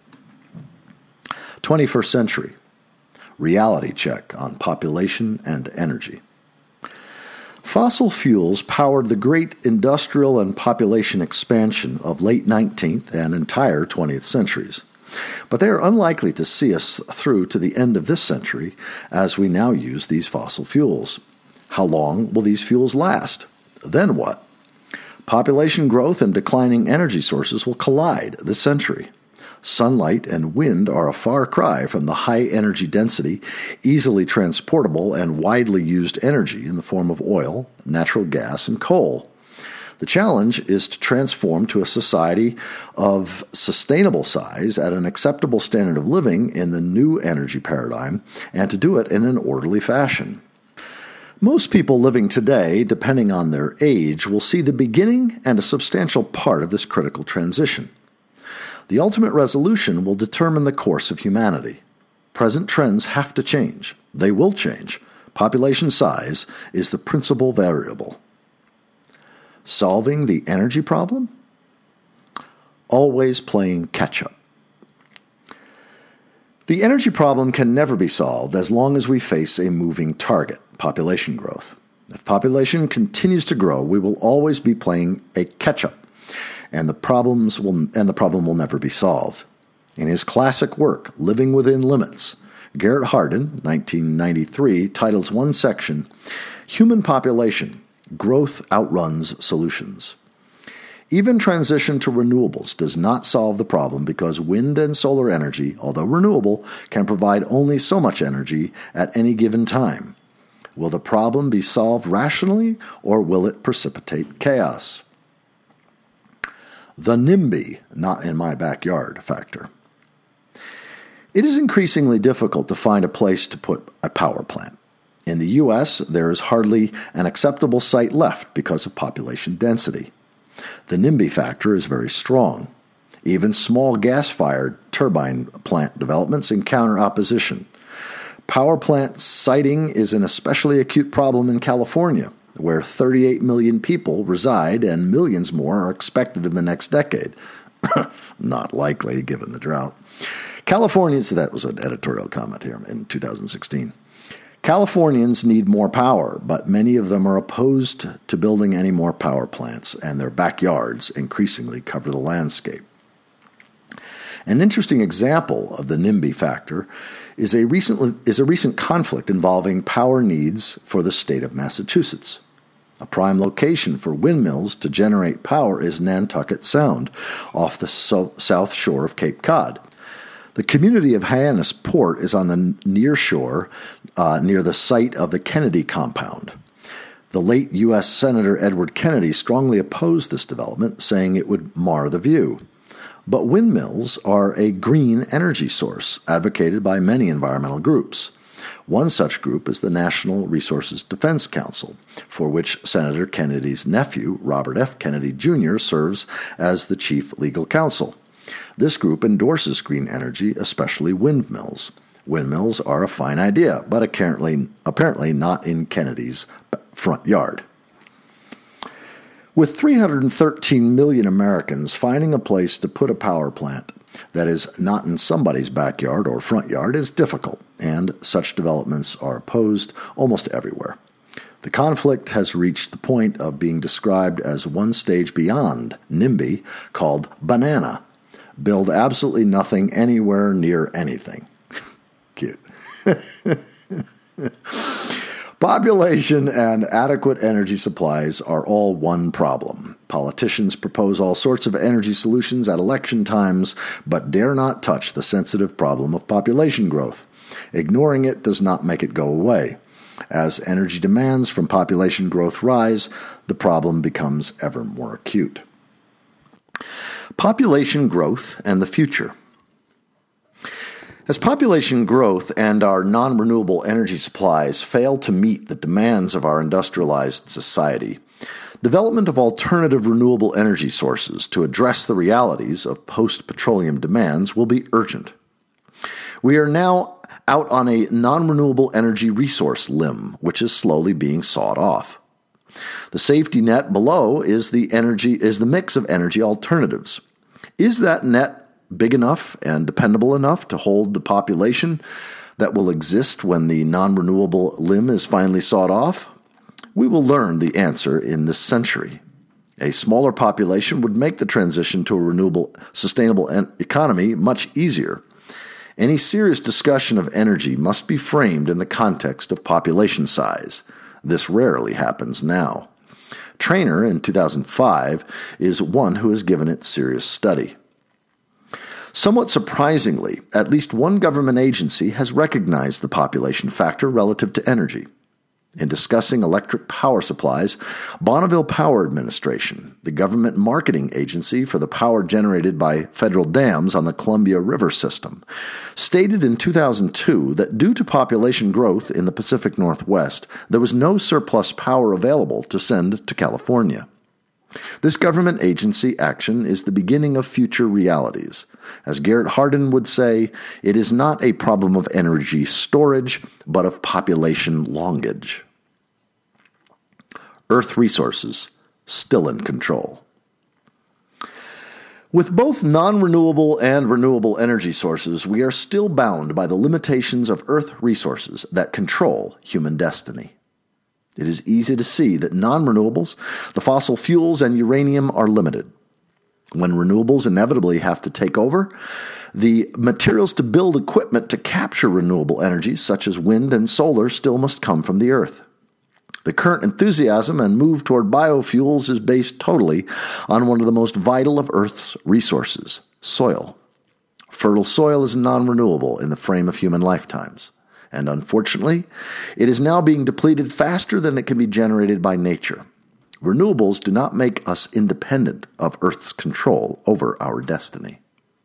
21st century. Reality check on population and energy. Fossil fuels powered the great industrial and population expansion of late 19th and entire 20th centuries. But they are unlikely to see us through to the end of this century as we now use these fossil fuels. How long will these fuels last? Then what? Population growth and declining energy sources will collide this century. Sunlight and wind are a far cry from the high energy density, easily transportable, and widely used energy in the form of oil, natural gas, and coal. The challenge is to transform to a society of sustainable size at an acceptable standard of living in the new energy paradigm, and to do it in an orderly fashion. Most people living today, depending on their age, will see the beginning and a substantial part of this critical transition. The ultimate resolution will determine the course of humanity. Present trends have to change. They will change, Population size is the principal variable. Solving the energy problem? Always playing catch-up. The energy problem can never be solved as long as we face a moving target, population growth. If population continues to grow, we will always be playing a catch-up, and the problem will never be solved. In his classic work, Living Within Limits, Garrett Hardin, 1993, titles one section, Human Population, Growth Outruns Solutions. Even transition to renewables does not solve the problem because wind and solar energy, although renewable, can provide only so much energy at any given time. Will the problem be solved rationally, or will it precipitate chaos? The NIMBY, not in my backyard factor. It is increasingly difficult to find a place to put a power plant. In the U.S., there is hardly an acceptable site left because of population density. The NIMBY factor is very strong. Even small gas-fired turbine plant developments encounter opposition. Power plant siting is an especially acute problem in California, where 38 million people reside and millions more are expected in the next decade. Not likely, given the drought. Californians, that was an editorial comment here in 2016. Californians need more power, but many of them are opposed to building any more power plants, and their backyards increasingly cover the landscape. An interesting example of the NIMBY factor is a recent conflict involving power needs for the state of Massachusetts. A prime location for windmills to generate power is Nantucket Sound, off the south shore of Cape Cod. The community of Hyannis Port is on the near shore, near the site of the Kennedy compound. The late U.S. Senator Edward Kennedy strongly opposed this development, saying it would mar the view. But windmills are a green energy source, advocated by many environmental groups. One such group is the National Resources Defense Council, for which Senator Kennedy's nephew, Robert F. Kennedy Jr., serves as the chief legal counsel. This group endorses green energy, especially windmills. Windmills are a fine idea, but apparently not in Kennedy's front yard. With 313 million Americans, finding a place to put a power plant that is not in somebody's backyard or front yard is difficult, and such developments are opposed almost everywhere. The conflict has reached the point of being described as one stage beyond NIMBY, called banana. Build absolutely nothing anywhere near anything. Cute. Population and adequate energy supplies are all one problem. Politicians propose all sorts of energy solutions at election times, but dare not touch the sensitive problem of population growth. Ignoring it does not make it go away. As energy demands from population growth rise, the problem becomes ever more acute. Population growth and the future. As population growth and our non-renewable energy supplies fail to meet the demands of our industrialized society, development of alternative renewable energy sources to address the realities of post-petroleum demands will be urgent. We are now out on a non-renewable energy resource limb, which is slowly being sawed off. The safety net below is the mix of energy alternatives. Is that net big enough and dependable enough to hold the population that will exist when the non-renewable limb is finally sawed off? We will learn the answer in this century. A smaller population would make the transition to a renewable, sustainable economy much easier. Any serious discussion of energy must be framed in the context of population size. This rarely happens now. Trainer, in 2005, is one who has given it serious study. Somewhat surprisingly, at least one government agency has recognized the population factor relative to energy. In discussing electric power supplies, Bonneville Power Administration, the government marketing agency for the power generated by federal dams on the Columbia River system, stated in 2002 that due to population growth in the Pacific Northwest, there was no surplus power available to send to California. This government agency action is the beginning of future realities. As Garrett Hardin would say, it is not a problem of energy storage, but of population longage. Earth resources, still in control. With both non-renewable and renewable energy sources, we are still bound by the limitations of Earth resources that control human destiny. It is easy to see that non-renewables, the fossil fuels and uranium, are limited. When renewables inevitably have to take over, the materials to build equipment to capture renewable energies, such as wind and solar, still must come from the Earth. The current enthusiasm and move toward biofuels is based totally on one of the most vital of Earth's resources, soil. Fertile soil is non-renewable in the frame of human lifetimes, and unfortunately, it is now being depleted faster than it can be generated by nature. Renewables do not make us independent of Earth's control over our destiny.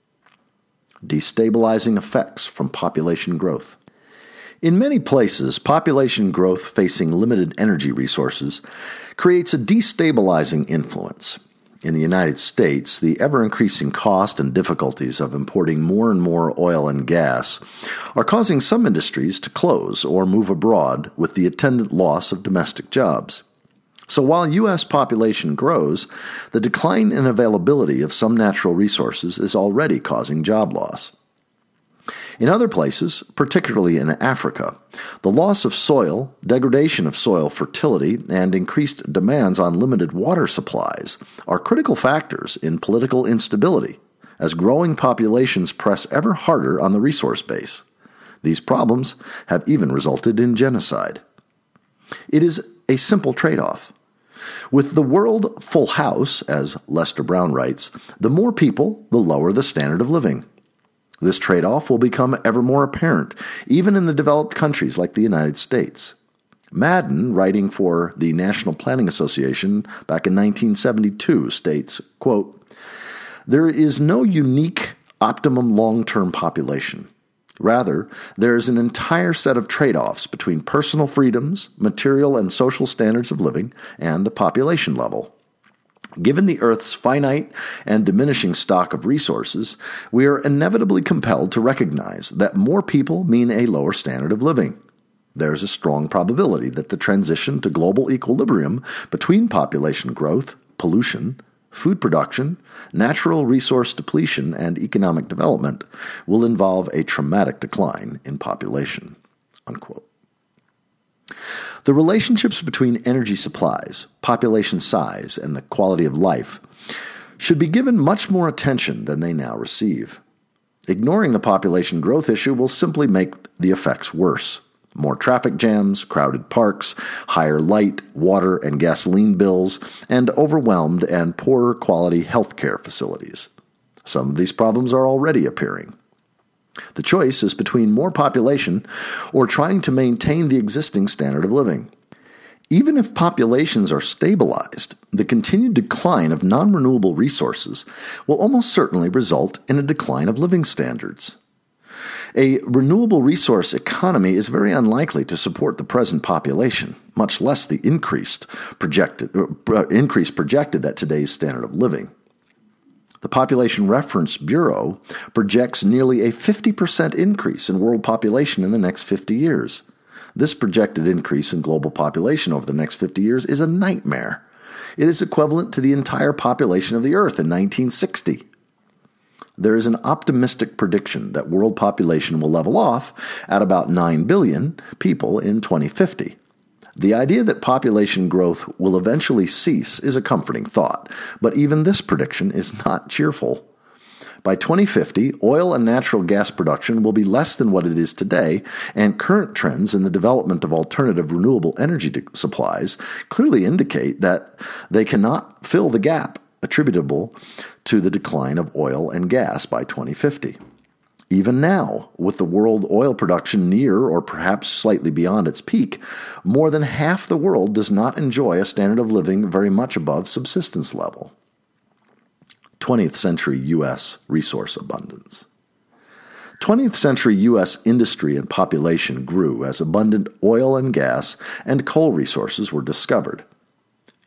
Destabilizing effects from population growth. In many places, population growth facing limited energy resources creates a destabilizing influence. In the United States, the ever-increasing cost and difficulties of importing more and more oil and gas are causing some industries to close or move abroad with the attendant loss of domestic jobs. So while U.S. population grows, the decline in availability of some natural resources is already causing job loss. In other places, particularly in Africa, the loss of soil, degradation of soil fertility, and increased demands on limited water supplies are critical factors in political instability, as growing populations press ever harder on the resource base. These problems have even resulted in genocide. It is a simple trade-off. With the world full house, as Lester Brown writes, the more people, the lower the standard of living. This trade-off will become ever more apparent, even in the developed countries like the United States. Madden, writing for the National Planning Association back in 1972, states, quote, "There is no unique optimum long-term population. Rather, there is an entire set of trade-offs between personal freedoms, material and social standards of living, and the population level. Given the Earth's finite and diminishing stock of resources, we are inevitably compelled to recognize that more people mean a lower standard of living. There is a strong probability that the transition to global equilibrium between population growth, pollution, food production, natural resource depletion, and economic development will involve a traumatic decline in population." Unquote. The relationships between energy supplies, population size, and the quality of life should be given much more attention than they now receive. Ignoring the population growth issue will simply make the effects worse. More traffic jams, crowded parks, higher light, water, and gasoline bills, and overwhelmed and poorer quality healthcare facilities. Some of these problems are already appearing. The choice is between more population or trying to maintain the existing standard of living. Even if populations are stabilized, the continued decline of non-renewable resources will almost certainly result in a decline of living standards. A renewable resource economy is very unlikely to support the present population, much less the increase projected at today's standard of living. The Population Reference Bureau projects nearly a 50% increase in world population in the next 50 years. This projected increase in global population over the next 50 years is a nightmare. It is equivalent to the entire population of the Earth in 1960. There is an optimistic prediction that world population will level off at about 9 billion people in 2050. The idea that population growth will eventually cease is a comforting thought, but even this prediction is not cheerful. By 2050, oil and natural gas production will be less than what it is today, and current trends in the development of alternative renewable energy supplies clearly indicate that they cannot fill the gap attributable to the decline of oil and gas by 2050. Even now, with the world oil production near or perhaps slightly beyond its peak, more than half the world does not enjoy a standard of living very much above subsistence level. 20th century U.S. resource abundance. 20th century U.S. industry and population grew as abundant oil and gas and coal resources were discovered.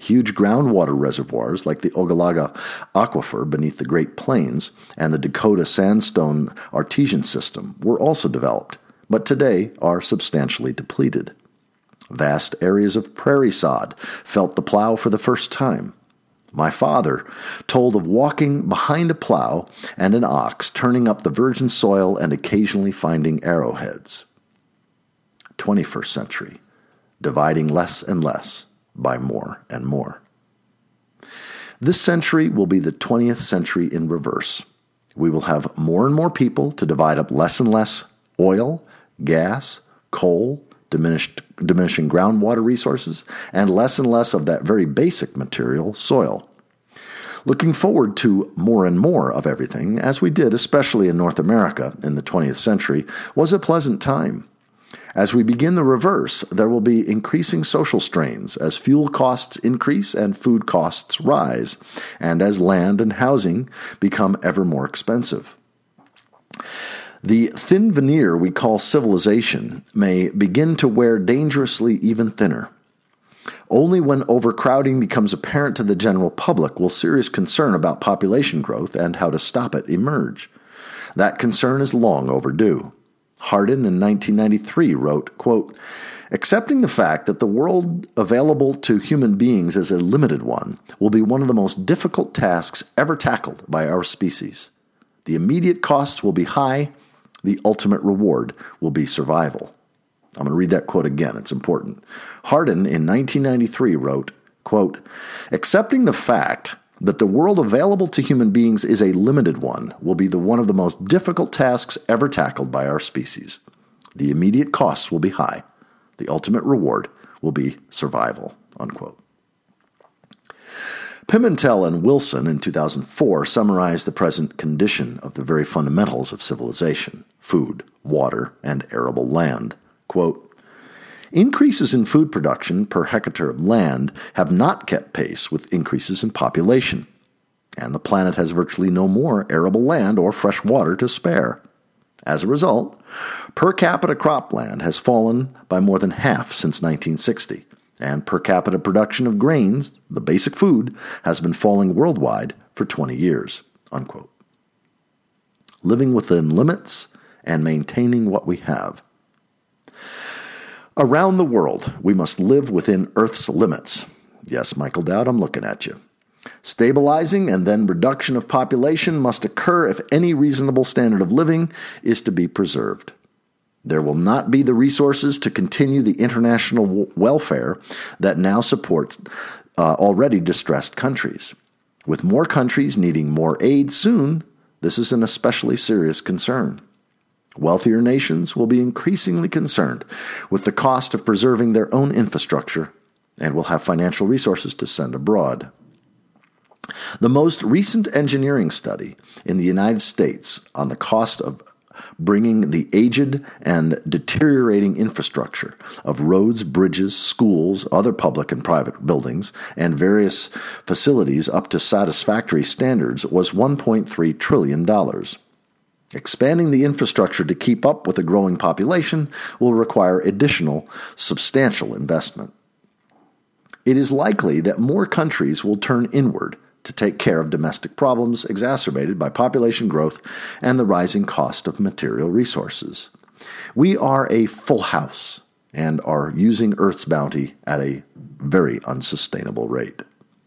Huge groundwater reservoirs like the Ogallala Aquifer beneath the Great Plains and the Dakota Sandstone Artesian System were also developed, but today are substantially depleted. Vast areas of prairie sod felt the plow for the first time. My father told of walking behind a plow and an ox, turning up the virgin soil and occasionally finding arrowheads. 21st century, dividing less and less by more and more. This century will be the 20th century in reverse. We will have more and more people to divide up less and less oil, gas, coal, diminishing groundwater resources, and less of that very basic material, soil. Looking forward to more and more of everything, as we did especially in North America in the 20th century, was a pleasant time. As we begin the reverse, there will be increasing social strains as fuel costs increase and food costs rise, and as land and housing become ever more expensive. The thin veneer we call civilization may begin to wear dangerously even thinner. Only when overcrowding becomes apparent to the general public will serious concern about population growth and how to stop it emerge. That concern is long overdue. Hardin in 1993 wrote, quote, "Accepting the fact that the world available to human beings is a limited one will be one of the most difficult tasks ever tackled by our species. The immediate costs will be high. The ultimate reward will be survival." I'm going to read that quote again. It's important. Hardin in 1993 wrote, quote, "Accepting the fact that the world available to human beings is a limited one will be one of the most difficult tasks ever tackled by our species. The immediate costs will be high. The ultimate reward will be survival." Unquote. Pimentel and Wilson in 2004 summarized the present condition of the very fundamentals of civilization: food, water, and arable land. Quote, "Increases in food production per hectare of land have not kept pace with increases in population, and the planet has virtually no more arable land or fresh water to spare. As a result, per capita cropland has fallen by more than half since 1960, and per capita production of grains, the basic food, has been falling worldwide for 20 years. Unquote. Living within limits and maintaining what we have. Around the world, we must live within Earth's limits. Yes, Michael Dowd, I'm looking at you. Stabilizing and then reduction of population must occur if any reasonable standard of living is to be preserved. There will not be the resources to continue the international welfare that now supports already distressed countries. With more countries needing more aid soon, this is an especially serious concern. Wealthier nations will be increasingly concerned with the cost of preserving their own infrastructure and will have financial resources to send abroad. The most recent engineering study in the United States on the cost of bringing the aged and deteriorating infrastructure of roads, bridges, schools, other public and private buildings, and various facilities up to satisfactory standards was $1.3 trillion. Expanding the infrastructure to keep up with a growing population will require additional substantial investment. It is likely that more countries will turn inward to take care of domestic problems exacerbated by population growth and the rising cost of material resources. We are a full house and are using Earth's bounty at a very unsustainable rate.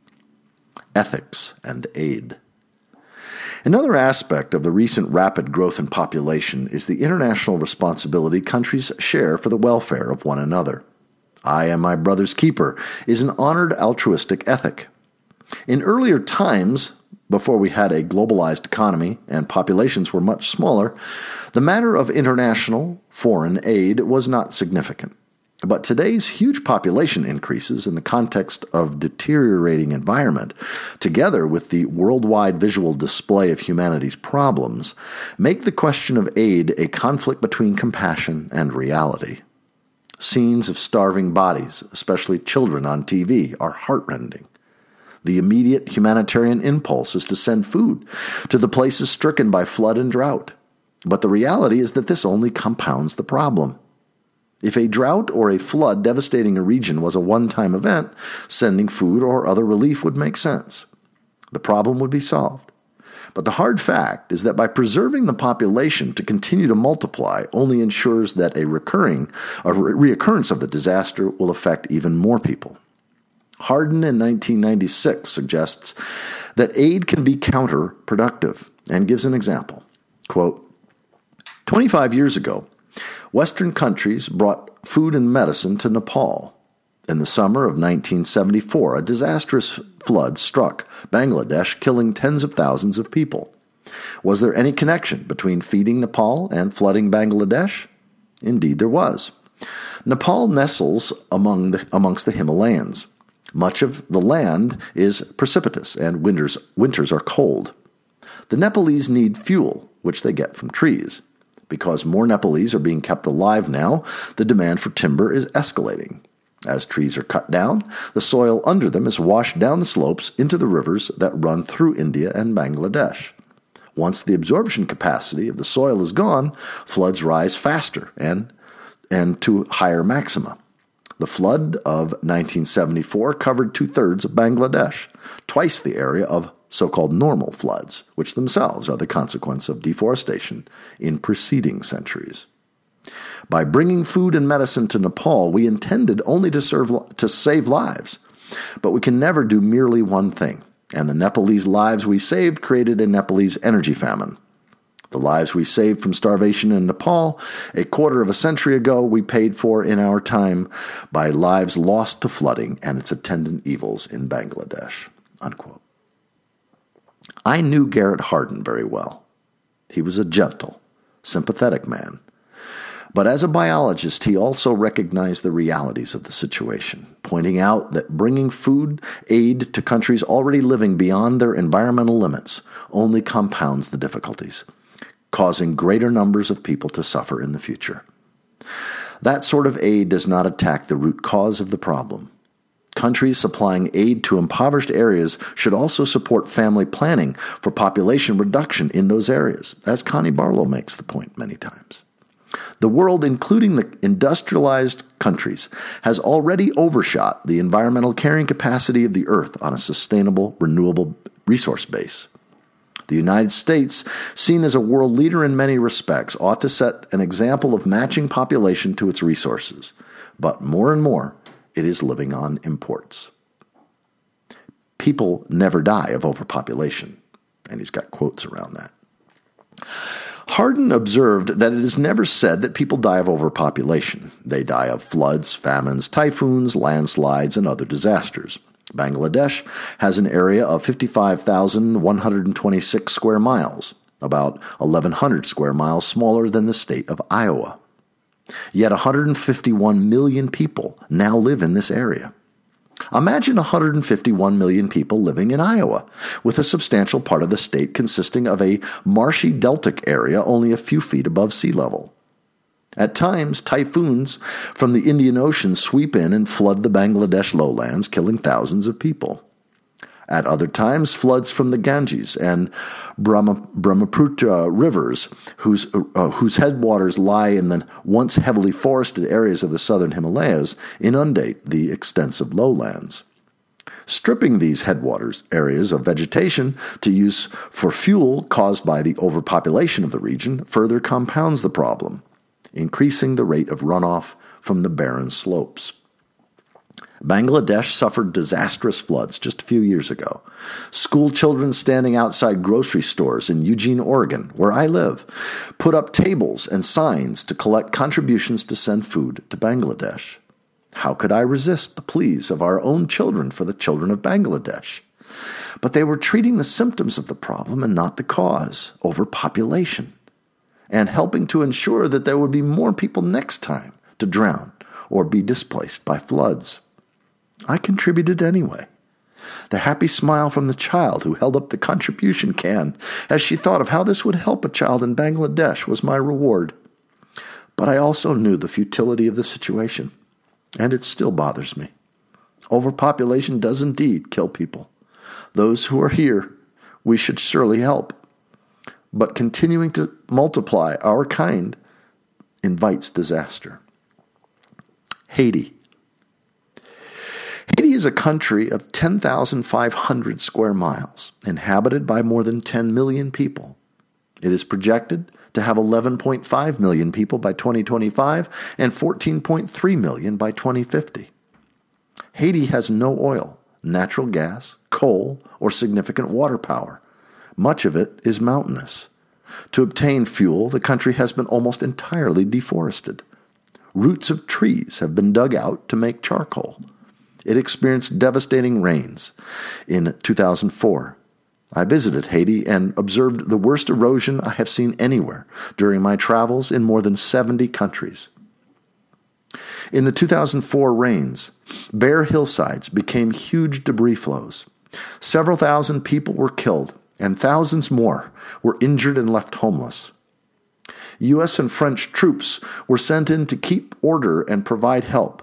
Ethics and aid. Another aspect of the recent rapid growth in population is the international responsibility countries share for the welfare of one another. "I am my brother's keeper" is an honored altruistic ethic. In earlier times, before we had a globalized economy and populations were much smaller, the matter of international foreign aid was not significant. But today's huge population increases in the context of deteriorating environment, together with the worldwide visual display of humanity's problems, make the question of aid a conflict between compassion and reality. Scenes of starving bodies, especially children on TV, are heartrending. The immediate humanitarian impulse is to send food to the places stricken by flood and drought. But the reality is that this only compounds the problem. If a drought or a flood devastating a region was a one-time event, sending food or other relief would make sense. The problem would be solved. But the hard fact is that by preserving the population to continue to multiply only ensures that a reoccurrence of the disaster will affect even more people. Hardin in 1996 suggests that aid can be counterproductive and gives an example. Quote, 25 years ago, Western countries brought food and medicine to Nepal. In the summer of 1974, a disastrous flood struck Bangladesh, killing tens of thousands of people. Was there any connection between feeding Nepal and flooding Bangladesh? Indeed, there was. Nepal nestles amongst the Himalayas. Much of the land is precipitous, and winters are cold. The Nepalese need fuel, which they get from trees. Because more Nepalese are being kept alive now, the demand for timber is escalating. As trees are cut down, the soil under them is washed down the slopes into the rivers that run through India and Bangladesh. Once the absorption capacity of the soil is gone, floods rise faster and to higher maxima. The flood of 1974 covered 2/3 of Bangladesh, twice the area of so-called normal floods, which themselves are the consequence of deforestation in preceding centuries. By bringing food and medicine to Nepal, we intended only to save lives, but we can never do merely one thing, and the Nepalese lives we saved created a Nepalese energy famine. The lives we saved from starvation in Nepal, a quarter of a century ago, we paid for in our time by lives lost to flooding and its attendant evils in Bangladesh." Unquote. I knew Garrett Hardin very well. He was a gentle, sympathetic man. But as a biologist, he also recognized the realities of the situation, pointing out that bringing food aid to countries already living beyond their environmental limits only compounds the difficulties, causing greater numbers of people to suffer in the future. That sort of aid does not attack the root cause of the problem. Countries supplying aid to impoverished areas should also support family planning for population reduction in those areas, as Connie Barlow makes the point many times. The world, including the industrialized countries, has already overshot the environmental carrying capacity of the earth on a sustainable, renewable resource base. The United States, seen as a world leader in many respects, ought to set an example of matching population to its resources. But more and more, it is living on imports. People never die of overpopulation, and he's got quotes around that. Hardin observed that it is never said that people die of overpopulation. They die of floods, famines, typhoons, landslides, and other disasters. Bangladesh has an area of 55,126 square miles, about 1,100 square miles smaller than the state of Iowa. Yet 151 million people now live in this area. Imagine 151 million people living in Iowa, with a substantial part of the state consisting of a marshy deltic area only a few feet above sea level. At times, typhoons from the Indian Ocean sweep in and flood the Bangladesh lowlands, killing thousands of people. At other times, floods from the Ganges and Brahmaputra rivers, whose headwaters lie in the once heavily forested areas of the southern Himalayas, inundate the extensive lowlands. Stripping these headwaters areas of vegetation to use for fuel caused by the overpopulation of the region further compounds the problem, increasing the rate of runoff from the barren slopes. Bangladesh suffered disastrous floods just a few years ago. School children standing outside grocery stores in Eugene, Oregon, where I live, put up tables and signs to collect contributions to send food to Bangladesh. How could I resist the pleas of our own children for the children of Bangladesh? But they were treating the symptoms of the problem and not the cause, overpopulation, and helping to ensure that there would be more people next time to drown or be displaced by floods. I contributed anyway. The happy smile from the child who held up the contribution can as she thought of how this would help a child in Bangladesh was my reward. But I also knew the futility of the situation, and it still bothers me. Overpopulation does indeed kill people. Those who are here, we should surely help. But continuing to multiply our kind invites disaster. Haiti. Haiti is a country of 10,500 square miles, inhabited by more than 10 million people. It is projected to have 11.5 million people by 2025 and 14.3 million by 2050. Haiti has no oil, natural gas, coal, or significant water power. Much of it is mountainous. To obtain fuel, the country has been almost entirely deforested. Roots of trees have been dug out to make charcoal. It experienced devastating rains. In 2004, I visited Haiti and observed the worst erosion I have seen anywhere during my travels in more than 70 countries. In the 2004 rains, bare hillsides became huge debris flows. Several thousand people were killed, and thousands more were injured and left homeless. U.S. and French troops were sent in to keep order and provide help.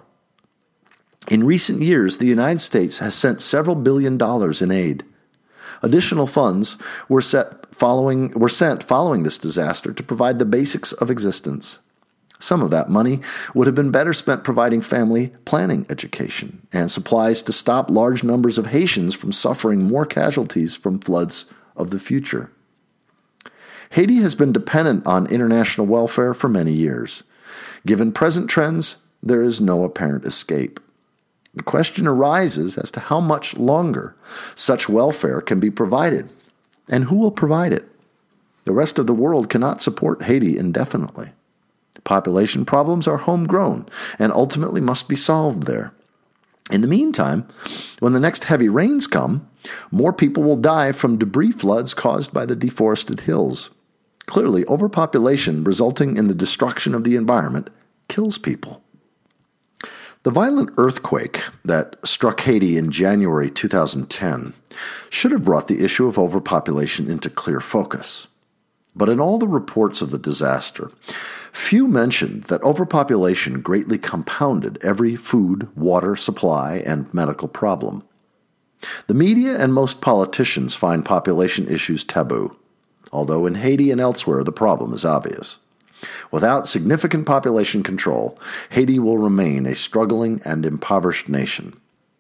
In recent years, the United States has sent several $billions in aid. Additional funds were sent following this disaster to provide the basics of existence. Some of that money would have been better spent providing family planning education and supplies to stop large numbers of Haitians from suffering more casualties from floods of the future. Haiti has been dependent on international welfare for many years. Given present trends, there is no apparent escape. The question arises as to how much longer such welfare can be provided, and who will provide it. The rest of the world cannot support Haiti indefinitely. Population problems are homegrown and ultimately must be solved there. In the meantime, when the next heavy rains come, more people will die from debris floods caused by the deforested hills. Clearly, overpopulation resulting in the destruction of the environment kills people. The violent earthquake that struck Haiti in January 2010 should have brought the issue of overpopulation into clear focus. But in all the reports of the disaster, few mentioned that overpopulation greatly compounded every food, water supply, and medical problem. The media and most politicians find population issues taboo, although in Haiti and elsewhere the problem is obvious. Without significant population control, Haiti will remain a struggling and impoverished nation.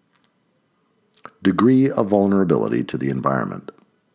Degree of vulnerability to the environment.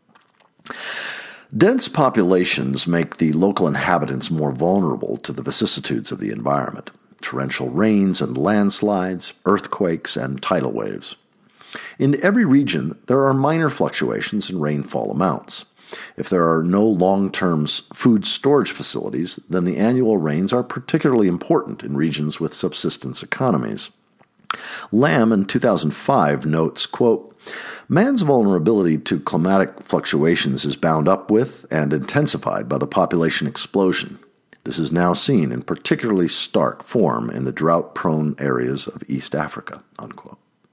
Dense populations make the local inhabitants more vulnerable to the vicissitudes of the environment, torrential rains and landslides, earthquakes, and tidal waves. In every region, there are minor fluctuations in rainfall amounts. If there are no long-term food storage facilities, then the annual rains are particularly important in regions with subsistence economies. Lamb in 2005 notes, quote, "Man's vulnerability to climatic fluctuations is bound up with and intensified by the population explosion. This is now seen in particularly stark form in the drought-prone areas of East Africa," unquote.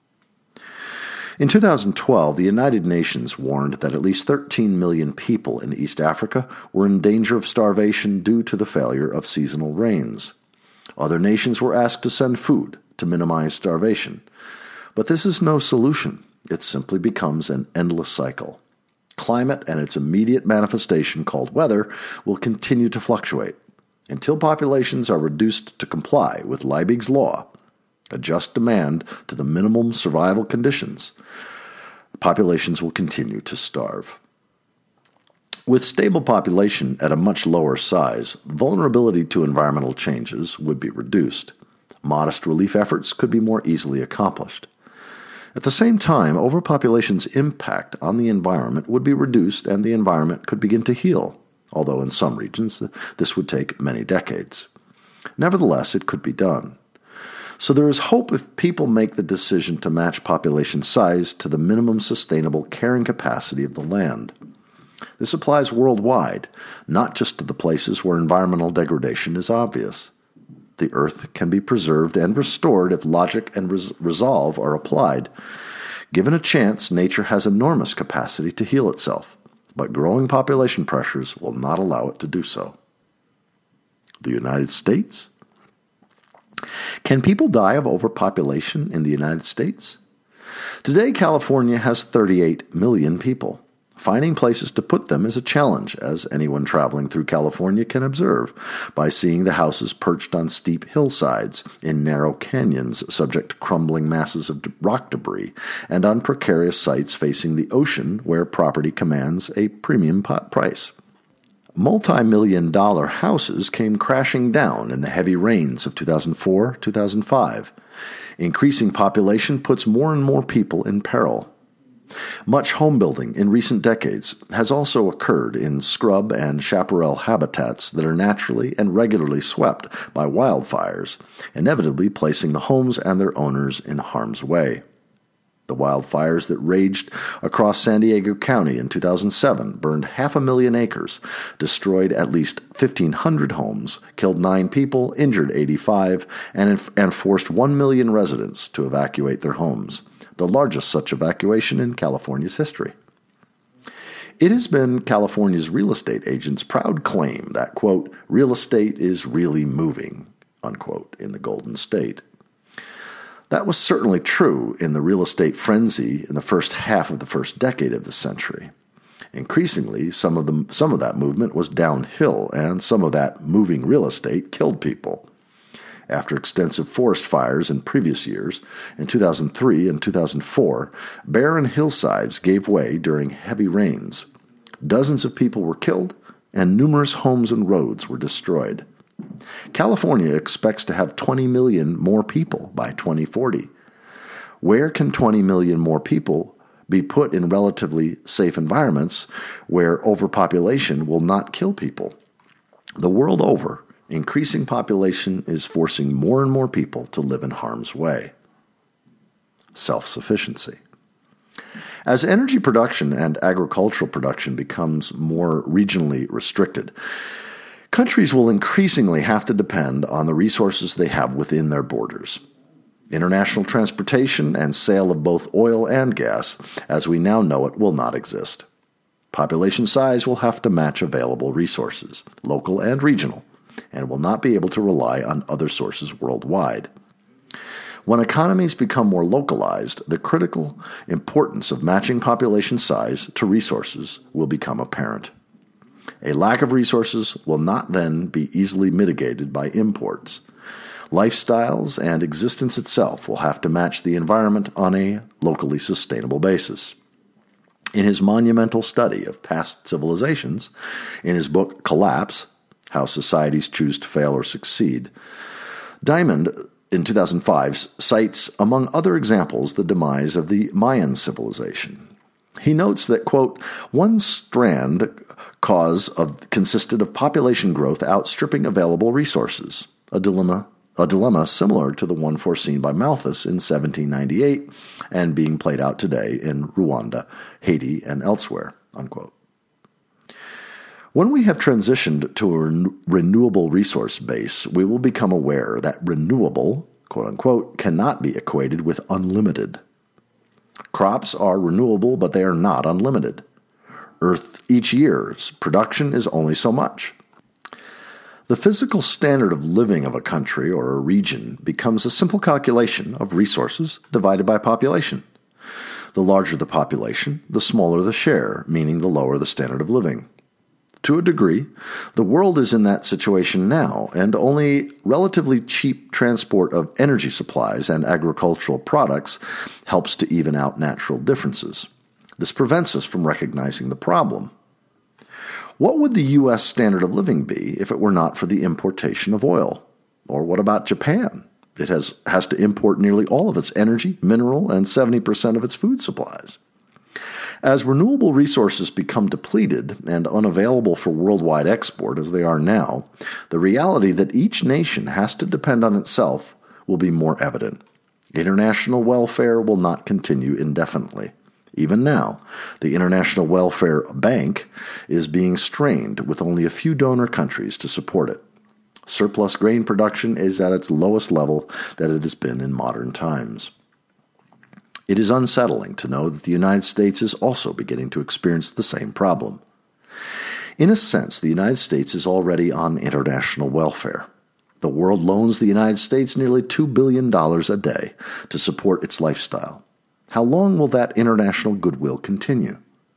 In 2012, the United Nations warned that at least 13 million people in East Africa were in danger of starvation due to the failure of seasonal rains. Other nations were asked to send food to minimize starvation. But this is no solution. It simply becomes an endless cycle. Climate and its immediate manifestation called weather will continue to fluctuate until populations are reduced to comply with Liebig's law, adjust demand to the minimum survival conditions. Populations will continue to starve. With stable population at a much lower size, vulnerability to environmental changes would be reduced. Modest relief efforts could be more easily accomplished. At the same time, overpopulation's impact on the environment would be reduced and the environment could begin to heal, although in some regions this would take many decades. Nevertheless, it could be done. So there is hope if people make the decision to match population size to the minimum sustainable carrying capacity of the land. This applies worldwide, not just to the places where environmental degradation is obvious. The earth can be preserved and restored if logic and resolve are applied. Given a chance, nature has enormous capacity to heal itself, but growing population pressures will not allow it to do so. The United States? Can people die of overpopulation in the United States? Today, California has 38 million people. finding places to put them is a challenge, as anyone traveling through California can observe by seeing the houses perched on steep hillsides, in narrow canyons subject to crumbling masses of rock debris, and on precarious sites facing the ocean where property commands a premium price. Multi-million-dollar houses came crashing down in the heavy rains of 2004-2005. Increasing population puts more and more people in peril. Much home building in recent decades has also occurred in scrub and chaparral habitats that are naturally and regularly swept by wildfires, inevitably placing the homes and their owners in harm's way. The wildfires that raged across San Diego County in 2007 burned 500,000 acres, destroyed at least 1,500 homes, killed 9 people, injured 85, and forced 1 million residents to evacuate their homes, the largest such evacuation in California's history. It has been California's real estate agents' proud claim that, quote, real estate is really moving, unquote, in the Golden State. That was certainly true in the real estate frenzy in the first half of the first decade of the century. Increasingly, some of that movement was downhill, and some of that moving real estate killed people. After extensive forest fires in previous years, in 2003 and 2004, barren hillsides gave way during heavy rains. Dozens of people were killed, and numerous homes and roads were destroyed. California expects to have 20 million more people by 2040. Where can 20 million more people be put in relatively safe environments where overpopulation will not kill people? The world over, increasing population is forcing more and more people to live in harm's way. Self-sufficiency. As energy production and agricultural production becomes more regionally restricted, countries will increasingly have to depend on the resources they have within their borders. International transportation and sale of both oil and gas, as we now know it, will not exist. Population size will have to match available resources, local and regional, and will not be able to rely on other sources worldwide. When economies become more localized, the critical importance of matching population size to resources will become apparent. A lack of resources will not then be easily mitigated by imports. Lifestyles and existence itself will have to match the environment on a locally sustainable basis. In his monumental study of past civilizations, in his book Collapse, How Societies Choose to Fail or Succeed, Diamond, in 2005, cites, among other examples, the demise of the Mayan civilization. He notes that, quote, one strand cause consisted of population growth outstripping available resources, a dilemma similar to the one foreseen by Malthus in 1798 and being played out today in Rwanda, Haiti, and elsewhere, unquote. When we have transitioned to a renewable resource base, we will become aware that renewable, quote unquote, cannot be equated with unlimited. Crops are renewable, but they are not unlimited. Each year's production is only so much. The physical standard of living of a country or a region becomes a simple calculation of resources divided by population. The larger the population, the smaller the share, meaning the lower the standard of living. To a degree, the world is in that situation now, and only relatively cheap transport of energy supplies and agricultural products helps to even out natural differences. This prevents us from recognizing the problem. What would the U.S. standard of living be if it were not for the importation of oil? Or what about Japan? It has to import nearly all of its energy, mineral, and 70% of its food supplies. As renewable resources become depleted and unavailable for worldwide export as they are now, the reality that each nation has to depend on itself will be more evident. International welfare will not continue indefinitely. Even now, the International Welfare Bank is being strained with only a few donor countries to support it. Surplus grain production is at its lowest level that it has been in modern times. It is unsettling to know that the United States is also beginning to experience the same problem. In a sense, the United States is already on international welfare. The world loans the United States nearly $2 billion a day to support its lifestyle. How long will that international goodwill continue?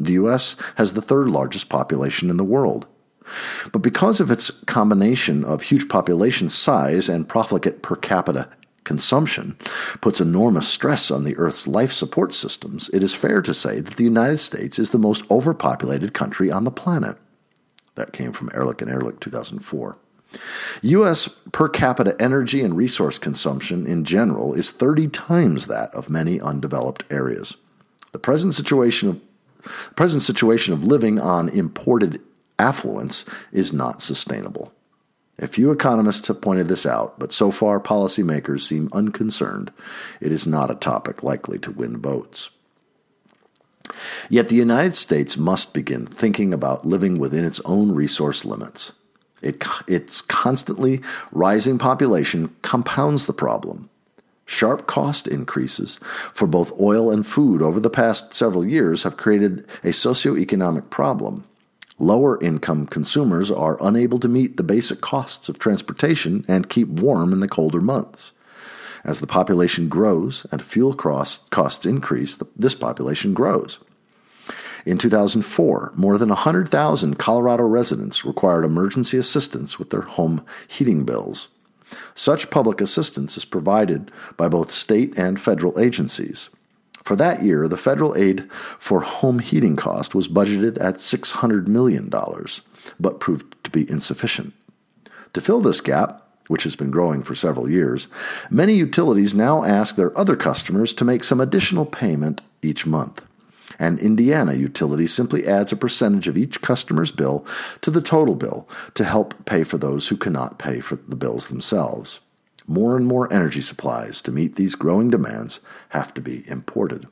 The U.S. has the third largest population in the world. But because of its combination of huge population size and profligate per capita consumption puts enormous stress on the Earth's life support systems, it is fair to say that the United States is the most overpopulated country on the planet. That came from Ehrlich and Ehrlich, 2004. U.S. per capita energy and resource consumption in general is 30 times that of many undeveloped areas. The present situation of living on imported affluence is not sustainable. A few economists have pointed this out, but so far policymakers seem unconcerned. It is not a topic likely to win votes. Yet the United States must begin thinking about living within its own resource limits. Its constantly rising population compounds the problem. Sharp cost increases for both oil and food over the past several years have created a socioeconomic problem. Lower-income consumers are unable to meet the basic costs of transportation and keep warm in the colder months. As the population grows and fuel costs increase, this population grows. In 2004, more than 100,000 Colorado residents required emergency assistance with their home heating bills. Such public assistance is provided by both state and federal agencies. For that year, the federal aid for home heating cost was budgeted at $600 million, but proved to be insufficient. To fill this gap, which has been growing for several years, many utilities now ask their other customers to make some additional payment each month. An Indiana utility simply adds a percentage of each customer's bill to the total bill to help pay for those who cannot pay for the bills themselves. More and more energy supplies to meet these growing demands have to be imported.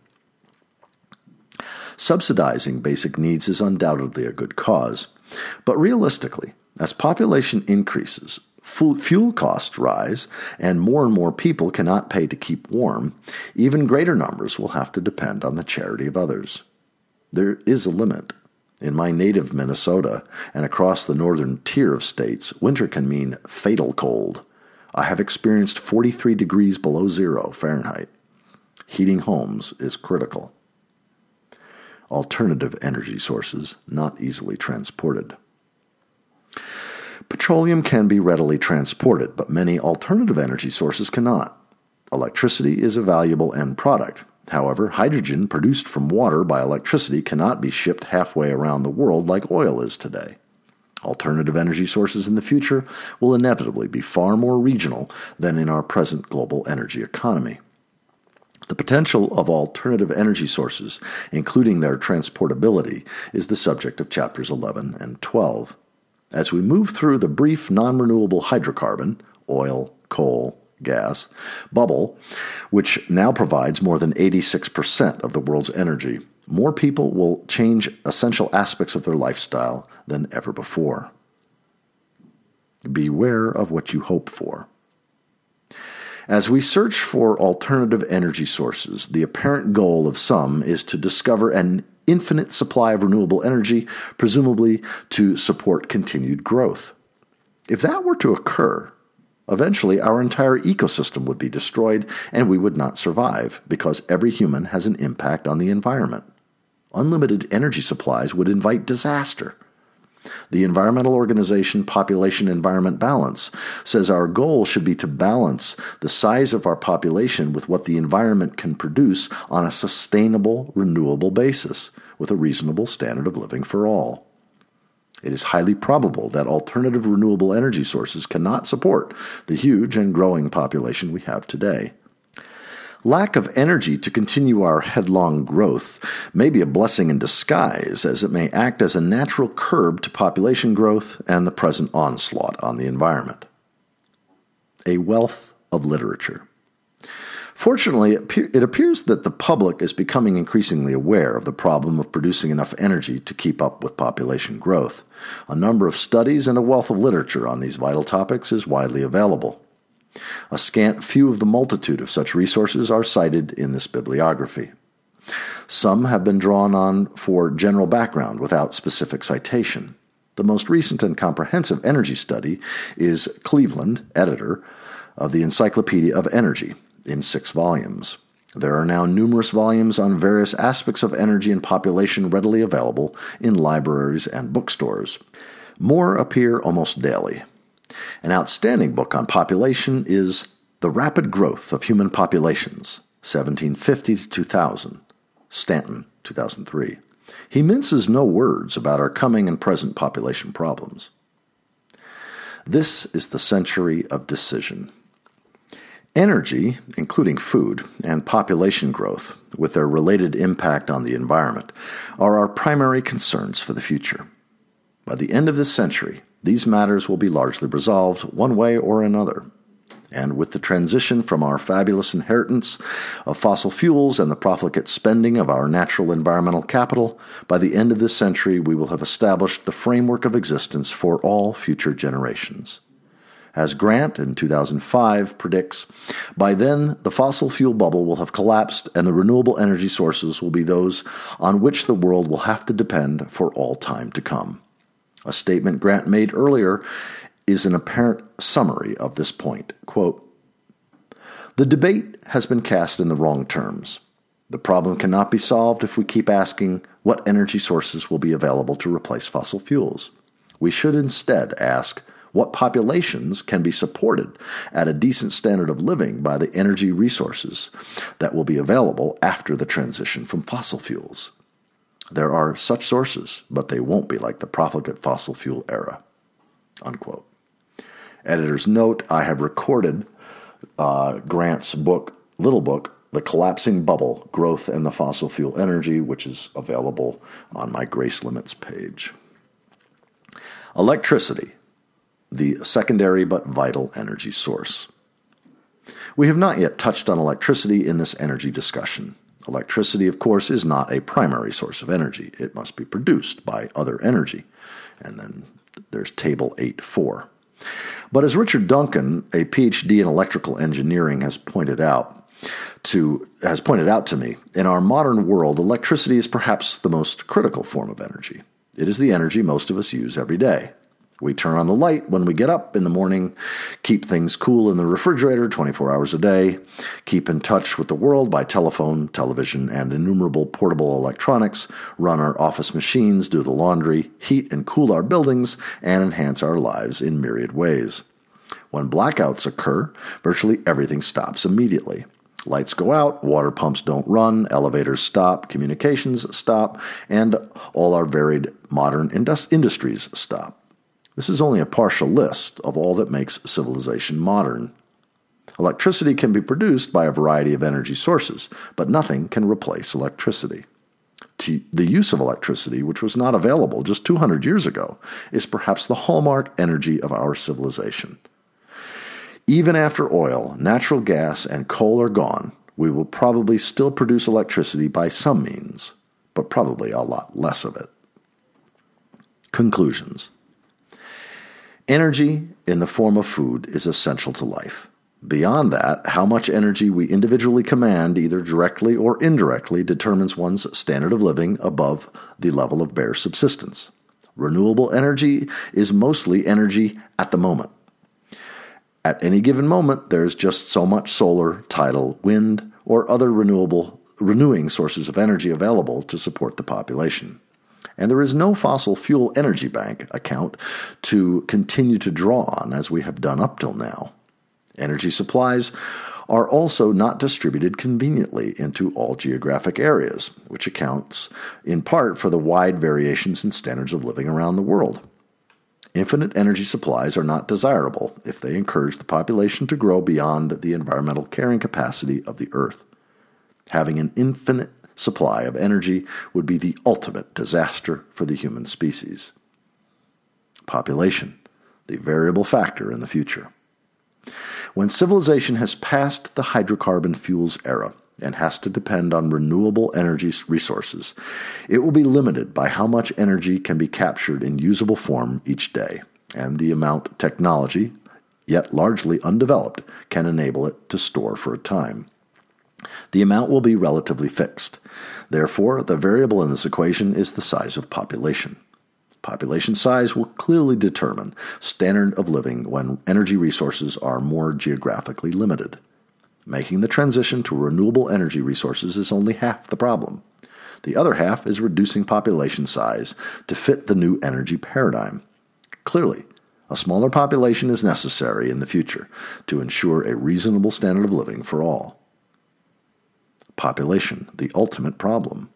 Subsidizing basic needs is undoubtedly a good cause, but realistically, as population increases, fuel costs rise, and more people cannot pay to keep warm, even greater numbers will have to depend on the charity of others. There is a limit. In my native Minnesota and across the northern tier of states, winter can mean fatal cold. I have experienced 43 degrees below zero Fahrenheit. Heating homes is critical. Alternative energy sources not easily transported. Petroleum can be readily transported, but many alternative energy sources cannot. Electricity is a valuable end product. However, hydrogen produced from water by electricity cannot be shipped halfway around the world like oil is today. Alternative energy sources in the future will inevitably be far more regional than in our present global energy economy. The potential of alternative energy sources, including their transportability, is the subject of chapters 11 and 12. As we move through the brief non-renewable hydrocarbon, oil, coal, gas, bubble, which now provides more than 86% of the world's energy, more people will change essential aspects of their lifestyle than ever before. Beware of what you hope for. As we search for alternative energy sources, the apparent goal of some is to discover an infinite supply of renewable energy, presumably to support continued growth. If that were to occur, eventually our entire ecosystem would be destroyed and we would not survive because every human has an impact on the environment. Unlimited energy supplies would invite disaster. The environmental organization Population Environment Balance says our goal should be to balance the size of our population with what the environment can produce on a sustainable, renewable basis, with a reasonable standard of living for all. It is highly probable that alternative renewable energy sources cannot support the huge and growing population we have today. Lack of energy to continue our headlong growth may be a blessing in disguise, as it may act as a natural curb to population growth and the present onslaught on the environment. A wealth of literature. Fortunately, it appears that the public is becoming increasingly aware of the problem of producing enough energy to keep up with population growth. A number of studies and a wealth of literature on these vital topics is widely available. A scant few of the multitude of such resources are cited in this bibliography. Some have been drawn on for general background without specific citation. The most recent and comprehensive energy study is Cleveland, editor of the Encyclopedia of Energy, in 6 volumes. There are now numerous volumes on various aspects of energy and population readily available in libraries and bookstores. More appear almost daily. An outstanding book on population is The Rapid Growth of Human Populations, 1750 to 2000, Stanton, 2003. He minces no words about our coming and present population problems. This is the century of decision. Energy, including food, and population growth, with their related impact on the environment, are our primary concerns for the future. By the end of this century, these matters will be largely resolved one way or another. And with the transition from our fabulous inheritance of fossil fuels and the profligate spending of our natural environmental capital, by the end of this century we will have established the framework of existence for all future generations. As Grant in 2005 predicts, by then the fossil fuel bubble will have collapsed and the renewable energy sources will be those on which the world will have to depend for all time to come. A statement Grant made earlier is an apparent summary of this point. Quote, "The debate has been cast in the wrong terms. The problem cannot be solved if we keep asking what energy sources will be available to replace fossil fuels. We should instead ask what populations can be supported at a decent standard of living by the energy resources that will be available after the transition from fossil fuels. There are such sources, but they won't be like the profligate fossil fuel era." Unquote. Editor's note, I have recorded Grant's little book, The Collapsing Bubble, Growth and the Fossil Fuel Energy, which is available on my Grace Limits page. Electricity, the secondary but vital energy source. We have not yet touched on electricity in this energy discussion. Electricity, of course, is not a primary source of energy. It must be produced by other energy. And then there's Table 8.4. But as Richard Duncan, a PhD in electrical engineering, has pointed out to me, in our modern world, electricity is perhaps the most critical form of energy. It is the energy most of us use every day. We turn on the light when we get up in the morning, keep things cool in the refrigerator 24 hours a day, keep in touch with the world by telephone, television, and innumerable portable electronics, run our office machines, do the laundry, heat and cool our buildings, and enhance our lives in myriad ways. When blackouts occur, virtually everything stops immediately. Lights go out, water pumps don't run, elevators stop, communications stop, and all our varied modern industries stop. This is only a partial list of all that makes civilization modern. Electricity can be produced by a variety of energy sources, but nothing can replace electricity. The use of electricity, which was not available just 200 years ago, is perhaps the hallmark energy of our civilization. Even after oil, natural gas, and coal are gone, we will probably still produce electricity by some means, but probably a lot less of it. Conclusions. Energy in the form of food is essential to life. Beyond that, how much energy we individually command, either directly or indirectly, determines one's standard of living above the level of bare subsistence. Renewable energy is mostly energy at the moment. At any given moment, there is just so much solar, tidal, wind, or other renewing sources of energy available to support the population. And there is no fossil fuel energy bank account to continue to draw on as we have done up till now. Energy supplies are also not distributed conveniently into all geographic areas, which accounts in part for the wide variations in standards of living around the world. Infinite energy supplies are not desirable if they encourage the population to grow beyond the environmental carrying capacity of the Earth. Having an infinite supply of energy would be the ultimate disaster for the human species. Population, the variable factor in the future. When civilization has passed the hydrocarbon fuels era and has to depend on renewable energy resources, it will be limited by how much energy can be captured in usable form each day, and the amount technology, yet largely undeveloped, can enable it to store for a time. The amount will be relatively fixed. Therefore, the variable in this equation is the size of population. Population size will clearly determine standard of living when energy resources are more geographically limited. Making the transition to renewable energy resources is only half the problem. The other half is reducing population size to fit the new energy paradigm. Clearly, a smaller population is necessary in the future to ensure a reasonable standard of living for all. Population, the ultimate problem.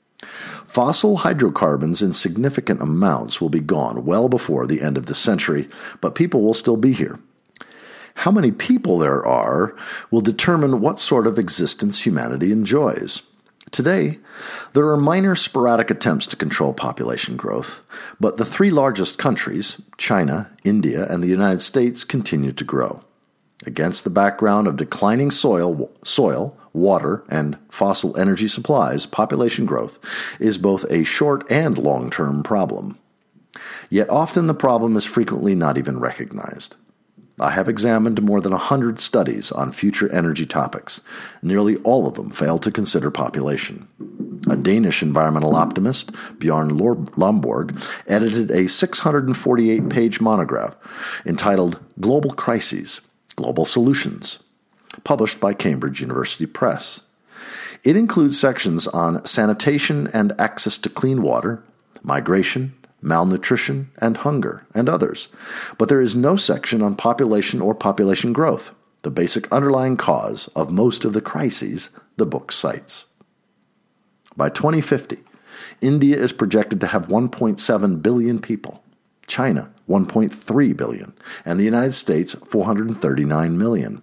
Fossil hydrocarbons in significant amounts will be gone well before the end of the century, but people will still be here. How many people there are will determine what sort of existence humanity enjoys. Today, there are minor sporadic attempts to control population growth, but the three largest countries, China, India, and the United States, continue to grow. Against the background of declining soil, water, and fossil energy supplies, population growth is both a short and long-term problem. Yet often the problem is frequently not even recognized. I have examined more than 100 studies on future energy topics. Nearly all of them fail to consider population. A Danish environmental optimist, Bjorn Lomborg, edited a 648-page monograph entitled Global Crises, Global Solutions, published by Cambridge University Press. It includes sections on sanitation and access to clean water, migration, malnutrition, and hunger, and others. But there is no section on population or population growth, the basic underlying cause of most of the crises the book cites. By 2050, India is projected to have 1.7 billion people, China 1.3 billion, and the United States 439 million.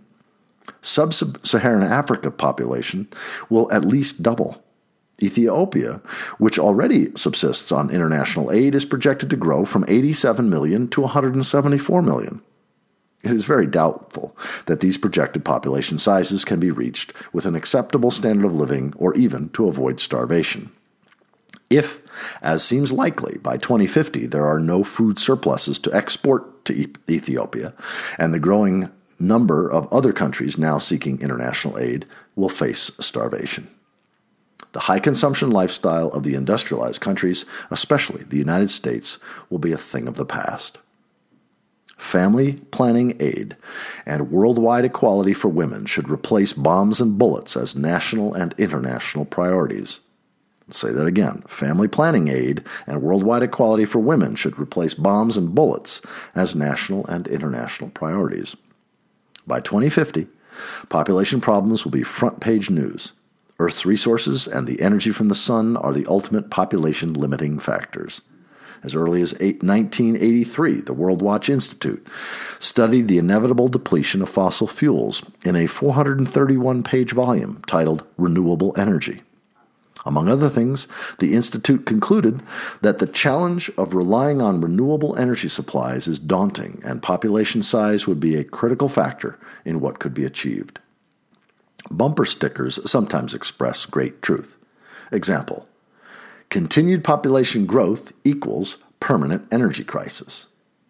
Sub-Saharan Africa population will at least double. Ethiopia, which already subsists on international aid, is projected to grow from 87 million to 174 million. It is very doubtful that these projected population sizes can be reached with an acceptable standard of living or even to avoid starvation. If, as seems likely, by 2050 there are no food surpluses to export to Ethiopia, and the growing number of other countries now seeking international aid will face starvation. The high-consumption lifestyle of the industrialized countries, especially the United States, will be a thing of the past. Family planning aid and worldwide equality for women should replace bombs and bullets as national and international priorities. I'll say that again. Family planning aid and worldwide equality for women should replace bombs and bullets as national and international priorities. By 2050, population problems will be front-page news. Earth's resources and the energy from the sun are the ultimate population-limiting factors. As early as 1983, the World Watch Institute studied the inevitable depletion of fossil fuels in a 431-page volume titled Renewable Energy. Among other things, the Institute concluded that the challenge of relying on renewable energy supplies is daunting, and population size would be a critical factor in what could be achieved. Bumper stickers sometimes express great truth. Example: continued population growth equals permanent energy crisis.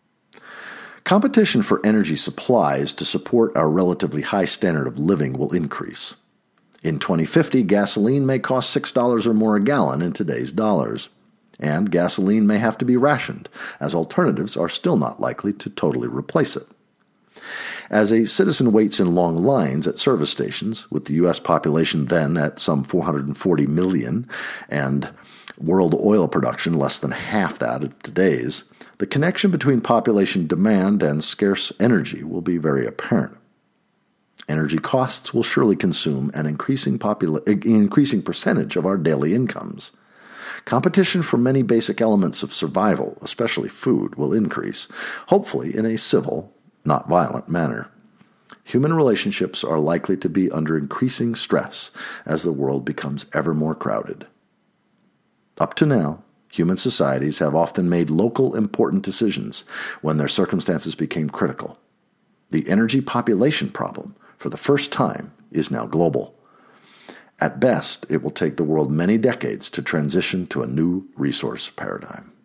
Competition for energy supplies to support our relatively high standard of living will increase. In 2050, gasoline may cost $6 or more a gallon in today's dollars, and gasoline may have to be rationed, as alternatives are still not likely to totally replace it. As a citizen waits in long lines at service stations, with the U.S. population then at some 440 million and world oil production less than half that of today's, the connection between population demand and scarce energy will be very apparent. Energy costs will surely consume an increasing percentage of our daily incomes. Competition for many basic elements of survival, especially food, will increase, hopefully in a civil, not violent manner. Human relationships are likely to be under increasing stress as the world becomes ever more crowded. Up to now, human societies have often made local important decisions when their circumstances became critical. The energy population problem, for the first time, is now global. At best, it will take the world many decades to transition to a new resource paradigm.